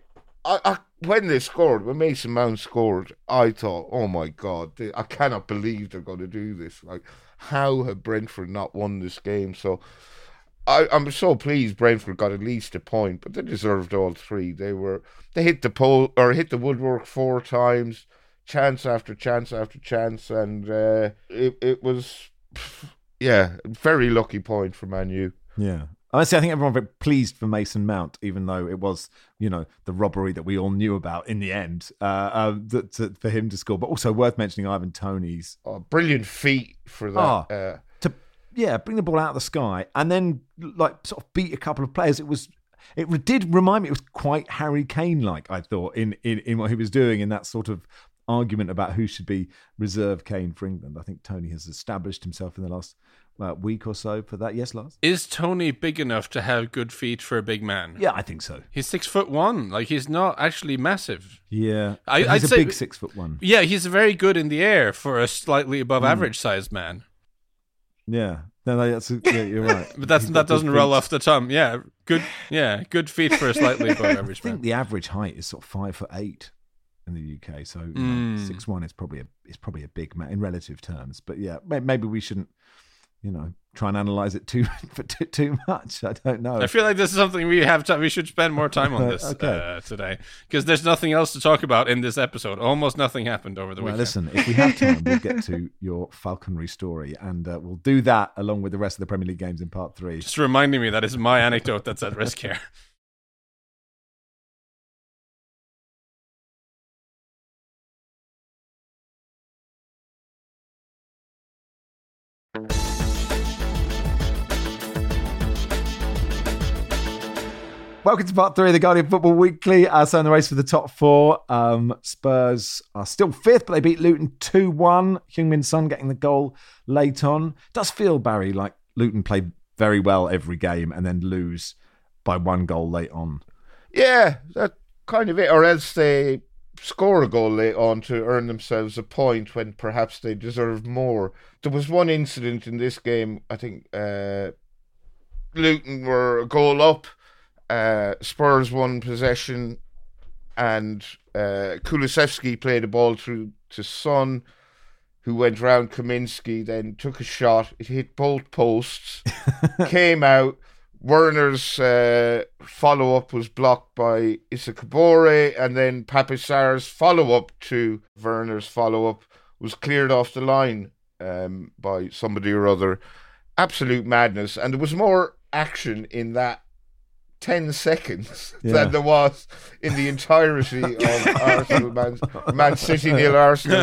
when Mason Mount scored, I thought, oh my God, I cannot believe they're going to do this. Like, how have Brentford not won this game? So I'm so pleased Brentford got at least a point, but they deserved all three. They hit the woodwork 4 times, chance after chance after chance, and it was a very lucky point for Man U. Yeah. Honestly, I think everyone was very pleased for Mason Mount, even though it was, the robbery that we all knew about in the end, for him to score. But also worth mentioning Ivan Toney's brilliant feat for that. Bring the ball out of the sky and then sort of beat a couple of players. It did remind me. It was quite Harry Kane-like, I thought, in what he was doing in that sort of argument about who should be reserve Kane for England. I think Toney has established himself in the last week or so for that. Yes, Lars? Is Toney big enough to have good feet for a big man? Yeah, I think so. He's 6'1". Like, he's not actually massive. Yeah. I'd a say, big 6'1". Yeah, he's very good in the air for a slightly above average sized man. Yeah. No, you're right. But that doesn't roll off the tongue. Yeah. Good feet for a slightly above average man. I think the average height is sort of 5'8" in the UK. So 6'1" is probably a big man in relative terms. But yeah, maybe we shouldn't try and analyse it too much. I don't know. I feel like this is something we should spend more time on this today, because there's nothing else to talk about in this episode. Almost nothing happened over the weekend. Listen, if we have time, we'll get to your falconry story, and we'll do that along with the rest of the Premier League games in part 3. Just reminding me that it's my anecdote that's at risk here. Welcome to part 3 of the Guardian Football Weekly. So in the race for the top 4, Spurs are still 5th, but they beat Luton 2-1. Heung-min Son getting the goal late on. It does feel, Barry, like Luton play very well every game and then lose by 1 goal late on. Yeah, that's kind of it. Or else they score a goal late on to earn themselves a point when perhaps they deserve more. There was one incident in this game, I think Luton were a goal up. Spurs won possession, and Kulusevski played the ball through to Son, who went round Kaminsky, then took a shot. It hit both posts, came out, Werner's follow-up was blocked by Issa Kabore, and then Pape Sarr's follow-up to Werner's follow-up was cleared off the line by somebody or other. Absolute madness. And there was more action in that 10 seconds than there was in the entirety of Arsenal Man City nil Arsenal.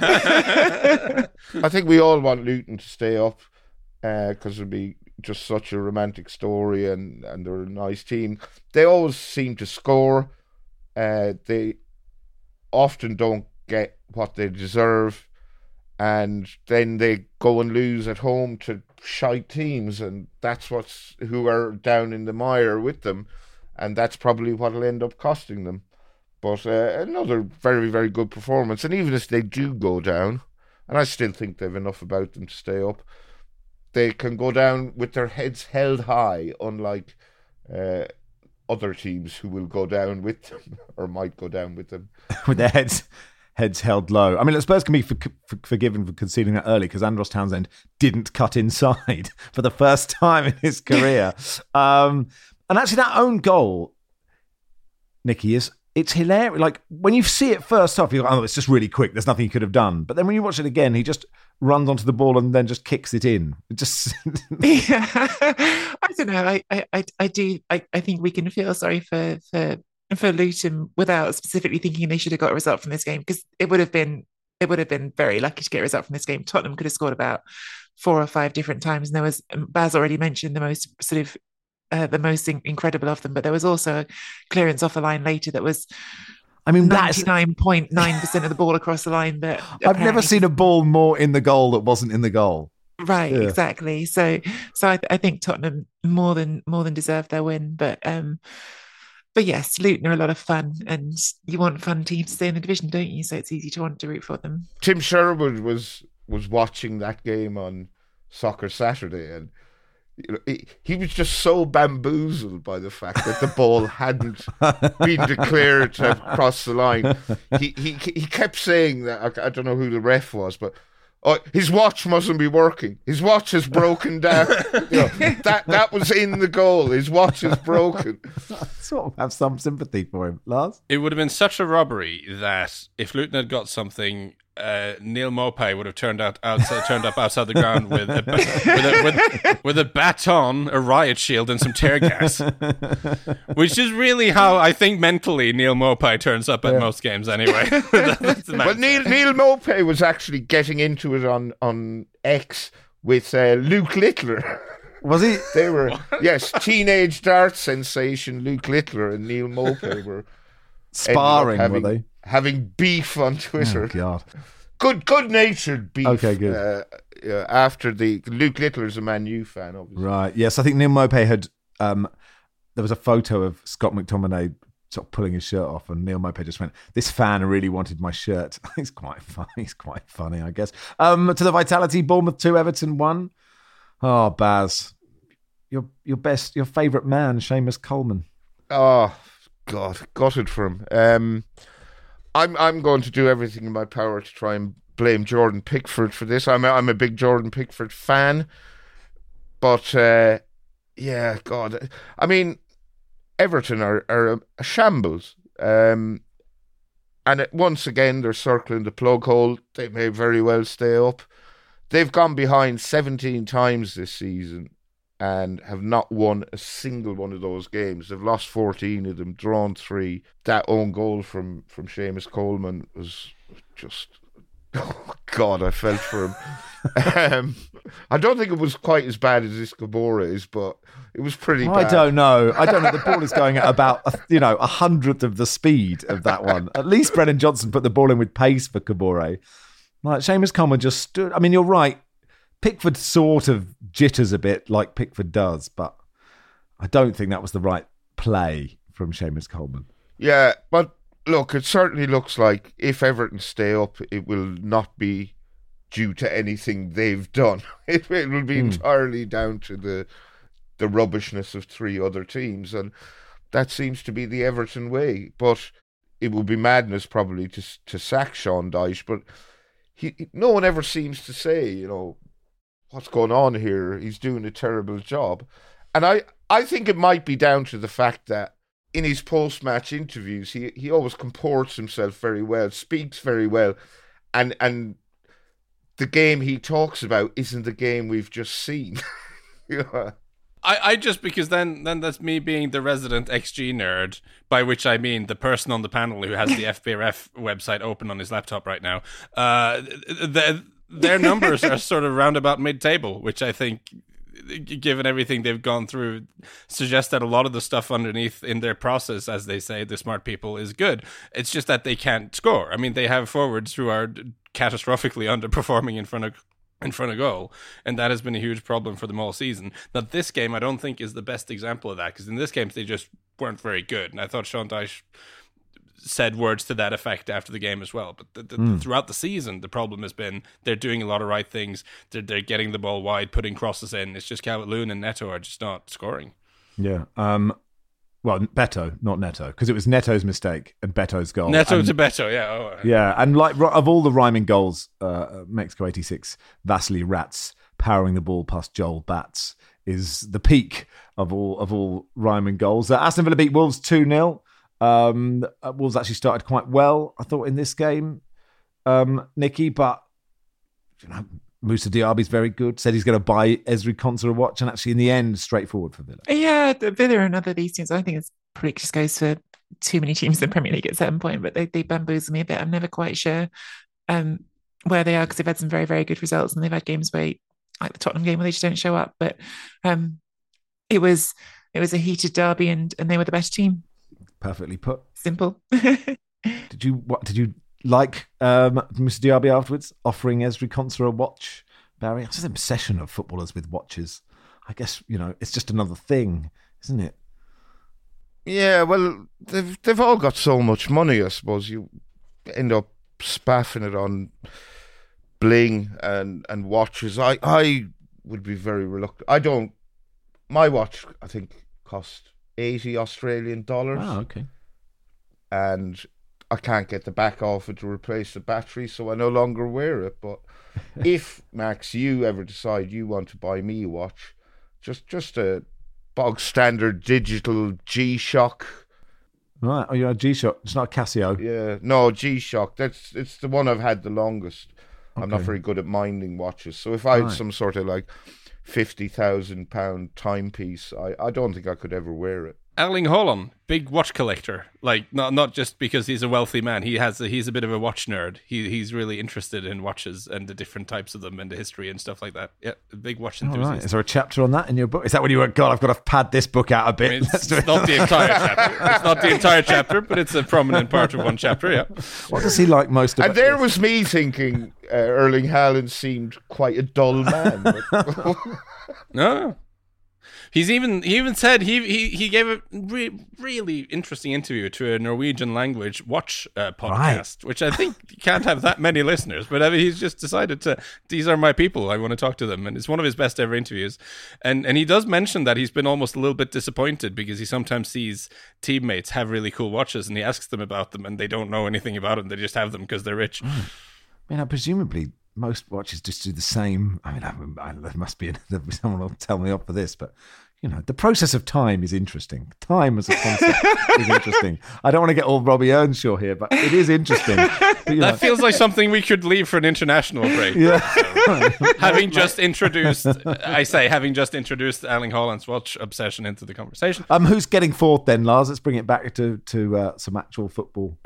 I think we all want Luton to stay up because it'd be just such a romantic story, and they're a nice team. They always seem to score. They often don't get what they deserve, and then they go and lose at home to shite teams, and that's who are down in the mire with them, and that's probably what'll end up costing them. But another very, very good performance, and even if they do go down, and I still think they've enough about them to stay up, they can go down with their heads held high, unlike other teams who will go down with them or might go down with them with their heads held low. I mean, Spurs can be forgiven for conceding that early because Andros Townsend didn't cut inside for the first time in his career. And actually, that own goal, Nicky, it's hilarious. Like, when you see it first off, you're like, oh, it's just really quick. There's nothing he could have done. But then when you watch it again, he just runs onto the ball and then just kicks it in. It just... Yeah. I don't know. I think we can feel sorry for Luton without specifically thinking they should have got a result from this game, because it would have been very lucky to get a result from this game. Tottenham could have scored about 4 or 5 different times, and there was, Baz already mentioned the most sort of the most incredible of them, but there was also a clearance off the line later that was, I mean, 99.9% of the ball across the line. That I've never seen a ball more in the goal that wasn't in the goal. Right, yeah. Exactly. So I think Tottenham more than deserved their win, but yes, Luton are a lot of fun, and you want fun teams to stay in the division, don't you? So it's easy to want to root for them. Tim Sherwood was watching that game on Soccer Saturday, and he was just so bamboozled by the fact that the ball hadn't been declared to have crossed the line. He kept saying that, I don't know who the ref was, but his watch mustn't be working. His watch is broken down. That was in the goal. His watch is broken. I sort of have some sympathy for him, Lars. It would have been such a robbery that if Luton had got something, Neil Maupay would have turned up outside the ground with a baton, a riot shield, and some tear gas, which is really how I think mentally Neil Maupay turns up at most games anyway. Well, Neil Maupay was actually getting into it on X with Luke Littler. Was he? They were, yes, teenage dart sensation Luke Littler and Neil Maupay were sparring, were they? Having beef on Twitter. Oh, God. Good-natured beef. Okay, good. After Luke Littler's a Man U fan, obviously. Right, yes. I think Neil Maupay had... there was a photo of Scott McTominay sort of pulling his shirt off, and Neil Maupay just went, "This fan really wanted my shirt." It's quite funny. It's quite funny, I guess. To the Vitality, Bournemouth 2, Everton 1. Oh, Baz. Your favourite man, Seamus Coleman. Oh, God. Gutted for him. I'm going to do everything in my power to try and blame Jordan Pickford for this. I'm a big Jordan Pickford fan, but yeah, God, I mean, Everton are a shambles, and once again they're circling the plug hole. They may very well stay up. They've gone behind 17 times this season and have not won a single one of those games. They've lost 14 of them, drawn 3. That own goal from Seamus Coleman was just... Oh, God, I felt for him. I don't think it was quite as bad as this Kabora is, but it was pretty bad. I don't know. The ball is going at about, 100th of the speed of that one. At least Brennan Johnson put the ball in with pace for Kabore. Like, Seamus Coleman just stood... I mean, you're right. Pickford sort of jitters a bit like Pickford does, but I don't think that was the right play from Seamus Coleman. Yeah, but look, it certainly looks like if Everton stay up, it will not be due to anything they've done. It will be entirely down to the rubbishness of 3 other teams, and that seems to be the Everton way. But it would be madness probably to sack Sean Dyche, but no one ever seems to say, what's going on here. He's doing a terrible job. And I think it might be down to the fact that in his post-match interviews, he always comports himself very well, speaks very well, and the game he talks about isn't the game we've just seen. I just, because then that's me being the resident XG nerd, by which I mean the person on the panel who has the FBref website open on his laptop right now. Their numbers are sort of roundabout mid-table, which I think, given everything they've gone through, suggests that a lot of the stuff underneath in their process, as they say, the smart people, is good. It's just that they can't score. I mean, they have forwards who are catastrophically underperforming in front of goal, and that has been a huge problem for them all season. Now, this game, I don't think, is the best example of that, because in this game, they just weren't very good, and I thought Sean Dyche said words to that effect after the game as well. But throughout the season, the problem has been they're doing a lot of right things. They're getting the ball wide, putting crosses in. It's just Calvert-Lewin and Neto are just not scoring. Yeah. Well, Beto, not Neto, because it was Neto's mistake and Beto's goal. Neto to Beto, yeah. Oh. Yeah, and like of all the rhyming goals, Mexico 86, Vasily Rats powering the ball past Joel Bats is the peak of all rhyming goals. Aston Villa beat Wolves 2-0. Wolves actually started quite well, I thought, in this game, Nicky, but Moussa Diaby's very good. Said he's going to buy Ezri Konsa a watch, and actually in the end, straightforward for Villa. Yeah, Villa are another of these teams. I think it's probably just goes for too many teams in the Premier League at a certain point, but they bamboozle me a bit. I'm never quite sure where they are, because they've had some very, very good results, and they've had games where, like the Tottenham game, where they just don't show up. But it was a heated derby, and they were the better team. Perfectly put. Simple. Did you like Moussa Diaby afterwards offering Ezri Konsa a watch, Barry? It's just an obsession of footballers with watches. I guess, it's just another thing, isn't it? Yeah, well, they've all got so much money, I suppose. You end up spaffing it on bling and watches. I would be very reluctant. My watch, I think, cost $80 Australian. Oh, okay. And I can't get the back off it to replace the battery, so I no longer wear it. But if, Max, you ever decide you want to buy me a watch, just a bog standard digital G-Shock. Right. Oh, you're a G-Shock. It's not a Casio. Yeah. No, G-Shock. It's the one I've had the longest. Okay. I'm not very good at minding watches. So if I had some sort of like £50,000 timepiece, I don't think I could ever wear it. Erling Haaland, big watch collector. Like, not just because he's a wealthy man. He's a bit of a watch nerd. He's really interested in watches and the different types of them and the history and stuff like that. Yeah, a big watch enthusiast. Right. Is there a chapter on that in your book? Is that when you went, God, I've got to pad this book out a bit? I mean, it's not the entire chapter. It's not the entire chapter, but it's a prominent part of one chapter, yeah. What does he like most about And there was me thinking Erling Haaland seemed quite a dull man. But No. He even said he gave a really interesting interview to a Norwegian language watch podcast, which I think can't have that many listeners. But I mean, he's just decided these are my people. I want to talk to them, and it's one of his best ever interviews. And he does mention that he's been almost a little bit disappointed because he sometimes sees teammates have really cool watches, and he asks them about them, and they don't know anything about them. They just have them because they're rich. I mean, presumably most watches just do the same. I mean, there must be someone will tell me off for this, but the process of time is interesting. Time as a concept is interesting. I don't want to get all Robbie Earnshaw here, but it is interesting. But, that feels like something we could leave for an international break. Yeah. So, having just introduced Erling Haaland's watch obsession into the conversation. Who's getting fourth then, Lars? Let's bring it back to some actual football.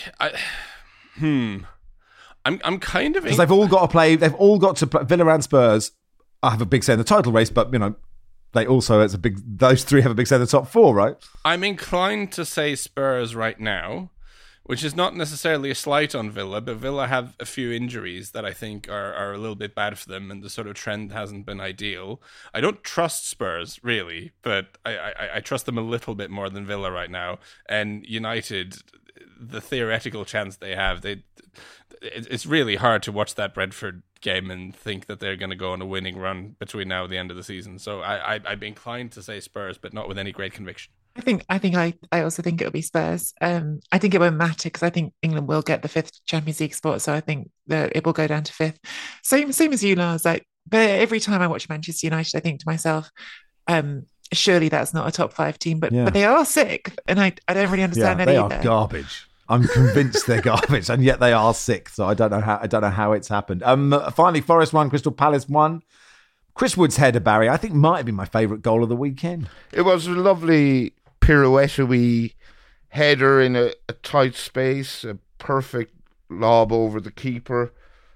I'm kind of, because they've all got to play. They've all got to play. Villa and Spurs have a big say in the title race, but they also those three have a big say in the top four, right? I'm inclined to say Spurs right now, which is not necessarily a slight on Villa, but Villa have a few injuries that I think are a little bit bad for them, and the sort of trend hasn't been ideal. I don't trust Spurs, really, but I trust them a little bit more than Villa right now. And United, the theoretical chance they have, it's really hard to watch that Brentford game and think that they're going to go on a winning run between now and the end of the season. So I'd be inclined to say Spurs, but not with any great conviction. I also think it'll be Spurs. I think it won't matter because I think England will get the fifth Champions League spot, so I think that it will go down to fifth. Same as you, Lars. But every time I watch Manchester United, I think to myself, surely that's not a top 5 team, but they are 6th, and I don't really understand that they either. Are garbage. I'm convinced they're garbage, and yet they are 6th. So I don't know how it's happened. Finally, Forest 1, Crystal Palace 1. Chris Wood's header, Barry, I think might have been my favourite goal of the weekend. It was a lovely pirouette-y header in a tight space, a perfect lob over the keeper.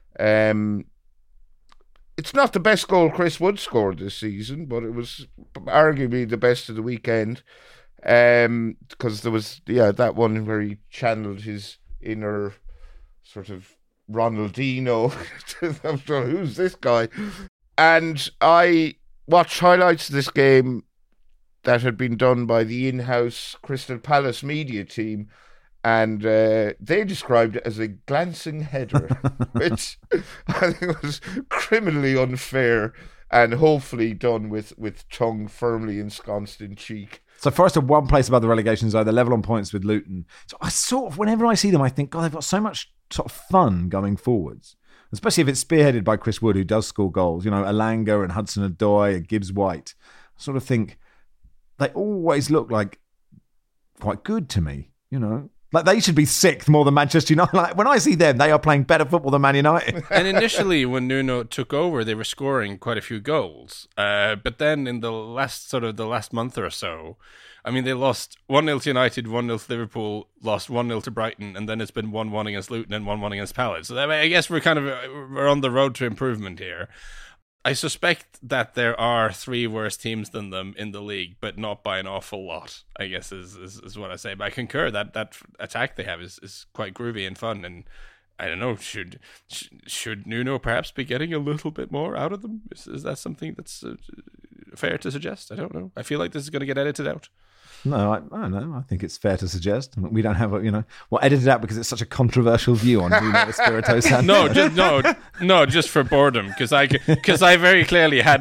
It's not the best goal Chris Wood scored this season, but it was arguably the best of the weekend. Because there was that one where he channeled his inner sort of Ronaldinho. Who's this guy? And I watched highlights of this game that had been done by the in-house Crystal Palace media team, and they described it as a glancing header, which I think was criminally unfair and hopefully done with tongue firmly ensconced in cheek. So Forest are one place above the relegation zone. They're level on points with Luton. So I sort of, whenever I see them, I think, God, they've got so much sort of fun going forwards. Especially if it's spearheaded by Chris Wood, who does score goals. You know, Alanga and Hudson-Odoi and Gibbs-White. I sort of think they always look like quite good to me, you know. Like they should be 6th more than Manchester United. Like when I see them, they are playing better football than Man United. And initially, when Nuno took over, they were scoring quite a few goals. But then in the last month or so, I mean, they lost 1-0 to United, 1-0 to Liverpool, lost 1-0 to Brighton, and then it's been 1-1 against Luton and 1-1 against Palace. So I guess we're on the road to improvement here. I suspect that there are 3 worse teams than them in the league, but not by an awful lot, I guess is what I say. But I concur that attack they have is quite groovy and fun. And I don't know, should Nuno perhaps be getting a little bit more out of them? Is that something that's fair to suggest? I don't know. I feel like this is going to get edited out. No, I don't know. I think it's fair to suggest. We don't have edit it out because it's such a controversial view on Nuno Espirito Santo. Just for boredom, because I very clearly had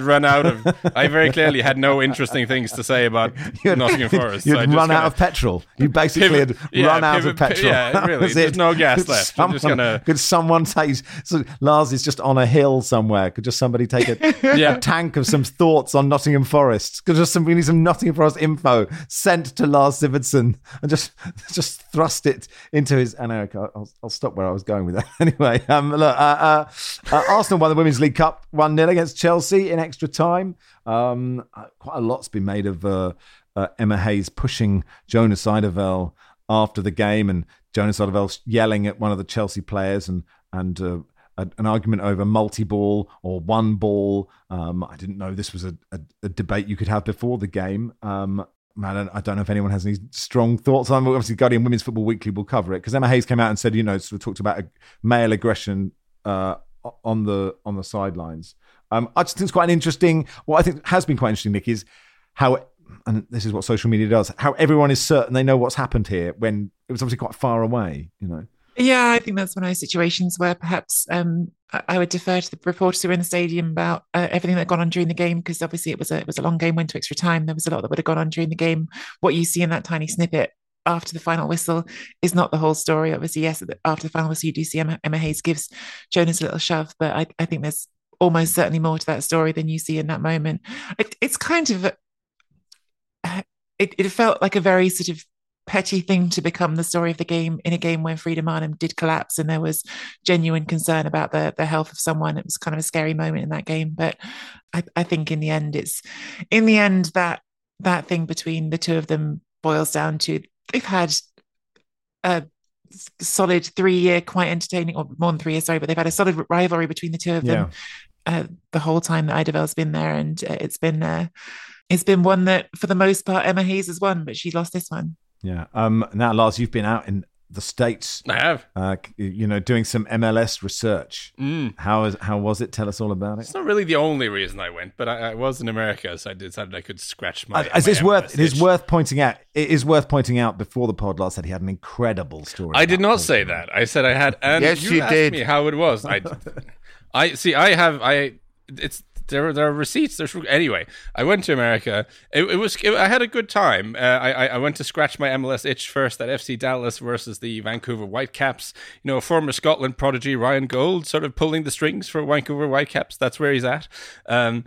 no interesting things to say about Nottingham Forest. You'd run out of petrol. You basically had run out of petrol. Yeah, really. There's no gas left. Could someone say, so Lars is just on a hill somewhere? Could just somebody take a tank of some thoughts on Nottingham Forest? We need some Nottingham Forest info sent to Lars Sigurdsson and just thrust it into his. And I'll stop where I was going with that. Anyway, Arsenal won the Women's League Cup 1-0 against Chelsea in extra time. Quite a lot's been made of Emma Hayes pushing Jonas Eidevall after the game, and Jonas Eidevall yelling at one of the Chelsea players and an argument over multi-ball or one ball. I didn't know this was a debate you could have before the game. I don't know if anyone has any strong thoughts. Obviously, Guardian Women's Football Weekly will cover it because Emma Hayes came out and said, sort of talked about male aggression on the sidelines. I just think it's quite an interesting. What I think has been quite interesting, Nick, is how, and this is what social media does, how everyone is certain they know what's happened here when it was obviously quite far away. Yeah, I think that's one of those situations where perhaps I would defer to the reporters who were in the stadium about everything that had gone on during the game, because obviously it was a long game, went to extra time. There was a lot that would have gone on during the game. What you see in that tiny snippet after the final whistle is not the whole story. Obviously, yes, after the final whistle, you do see Emma Hayes gives Jonas a little shove, but I think there's almost certainly more to that story than you see in that moment. It's kind of, it felt like a very sort of petty thing to become the story of the game in a game when Frida Maanum did collapse and there was genuine concern about the health of someone. It was kind of a scary moment in that game, but I think in the end that thing between the two of them boils down to they've had a solid 3-year quite entertaining, or more than 3 years, sorry, but they've had a solid rivalry between the two of them the whole time that Eidevall's been there, and it's been one that for the most part Emma Hayes has won, but she lost this one. Yeah. Now, Lars, you've been out in the States. I have. Doing some MLS research. How was it? Tell us all about it. It's not really the only reason I went, but I was in America, so I decided I could scratch my. It is worth pointing out. It is worth pointing out. Before the pod, Lars said he had an incredible story. I did not say that. I said I had. And yes, you asked did. Me how it was. It's there are receipts. Anyway, I went to America. I had a good time. I went to scratch my MLS itch first at FC Dallas versus the Vancouver Whitecaps. Former Scotland prodigy Ryan Gold sort of pulling the strings for Vancouver Whitecaps. That's where he's at. And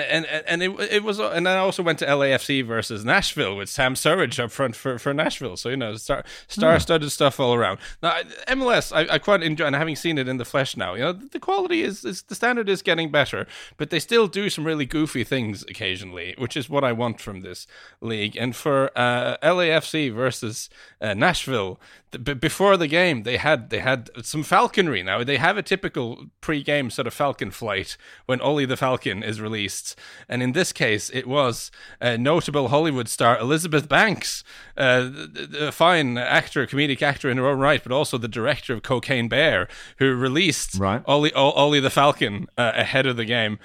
it was. And then I also went to LAFC versus Nashville with Sam Surridge up front for Nashville. So star-studded stuff all around. Now MLS, I quite enjoy, and having seen it in the flesh now, the quality is the standard is getting better, but they still do some really goofy things occasionally, which is what I want from this league. And for LAFC versus Nashville, before the game, they had some falconry. Now they have a typical pre-game sort of Falcon flight when Ollie the Falcon is released, and in this case, it was notable Hollywood star Elizabeth Banks, a fine actor, comedic actor in her own right, but also the director of Cocaine Bear, who released Ollie the Falcon ahead of the game.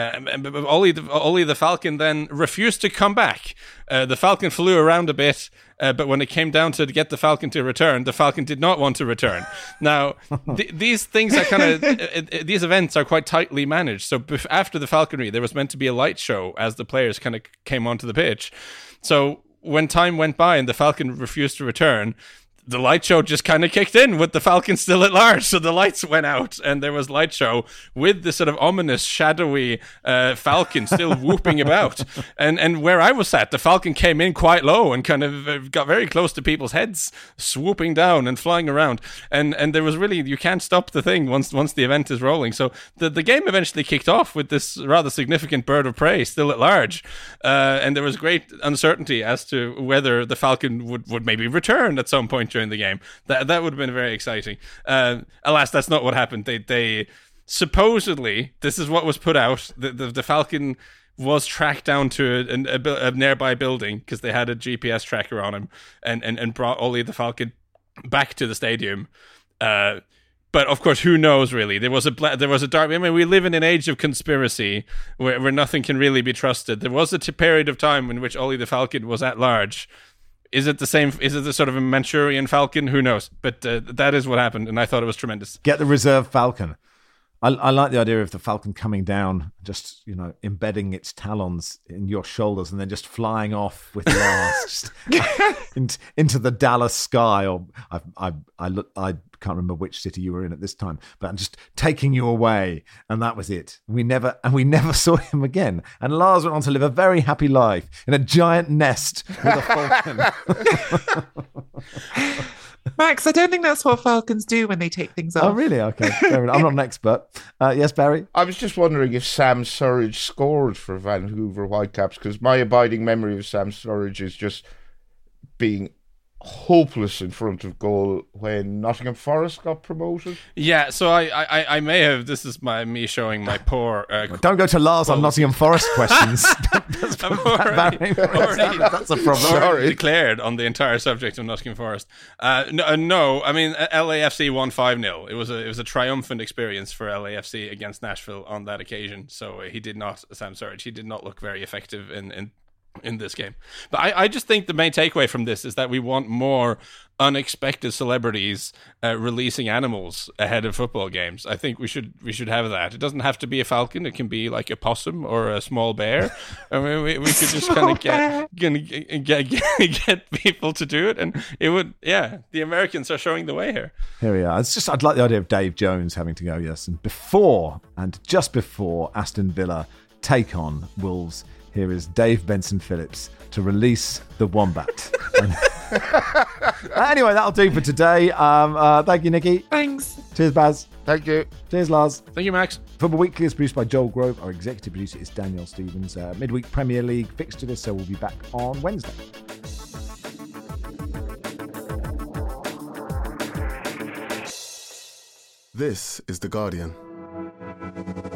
Ollie the Falcon then refused to come back. The Falcon flew around a bit, but when it came down to get the Falcon to return, the Falcon did not want to return. Now, these things are these events are quite tightly managed. So after the falconry, there was meant to be a light show as the players kind of came onto the pitch. So when time went by and the Falcon refused to return, the light show just kind of kicked in with the Falcon still at large. So the lights went out and there was light show with the sort of ominous, shadowy Falcon still whooping about. And where I was sat, the Falcon came in quite low and kind of got very close to people's heads, swooping down and flying around. And there was really, you can't stop the thing once the event is rolling. So the game eventually kicked off with this rather significant bird of prey still at large. And there was great uncertainty as to whether the Falcon would maybe return at some point during the game. That would have been very exciting. Alas, that's not what happened. They supposedly, this is what was put out, the Falcon was tracked down to a nearby building because they had a GPS tracker on him and brought Ollie the Falcon back to the stadium. But of course, who knows really? There was a dark. I mean, we live in an age of conspiracy where nothing can really be trusted. There was a period of time in which Ollie the Falcon was at large. Is it the same? Is it the sort of a Manchurian Falcon? Who knows? But that is what happened, and I thought it was tremendous. Get the reserve Falcon. I like the idea of the Falcon coming down, just embedding its talons in your shoulders, and then just flying off with Lars into the Dallas sky. Or I can't remember which city you were in at this time, but I'm just taking you away, and that was it. We never saw him again. And Lars went on to live a very happy life in a giant nest with a falcon. Max, I don't think that's what falcons do when they take things off. Oh, really? Okay. Fair enough. I'm not an expert. Yes, Barry? I was just wondering if Sam Surridge scored for Vancouver Whitecaps, because my abiding memory of Sam Surridge is just being hopeless in front of goal when Nottingham Forest got promoted. Yeah, so I may have, this is me showing my poor... don't go to Lars on Nottingham Forest questions. That's already that's a problem. Already declared on the entire subject of Nottingham Forest. No, I mean, LAFC won 5-0. It was a triumphant experience for LAFC against Nashville on that occasion. So Sam Surridge, he did not look very effective in this game. But I just think the main takeaway from this is that we want more unexpected celebrities releasing animals ahead of football games. I think we should have that. It doesn't have to be a falcon. It can be like a possum or a small bear. I mean, we could just kind of get people to do it, and it would. Yeah, the Americans are showing the way here. Here we are. I'd like the idea of Dave Jones having to go. Yes, and just before Aston Villa take on Wolves, here is Dave Benson Phillips to release the Wombat. Anyway, that'll do for today. Thank you, Nikki. Thanks. Cheers, Baz. Thank you. Cheers, Lars. Thank you, Max. Football Weekly is produced by Joel Grove. Our executive producer is Daniel Stevens. Midweek Premier League fixture this, so we'll be back on Wednesday. This is The Guardian.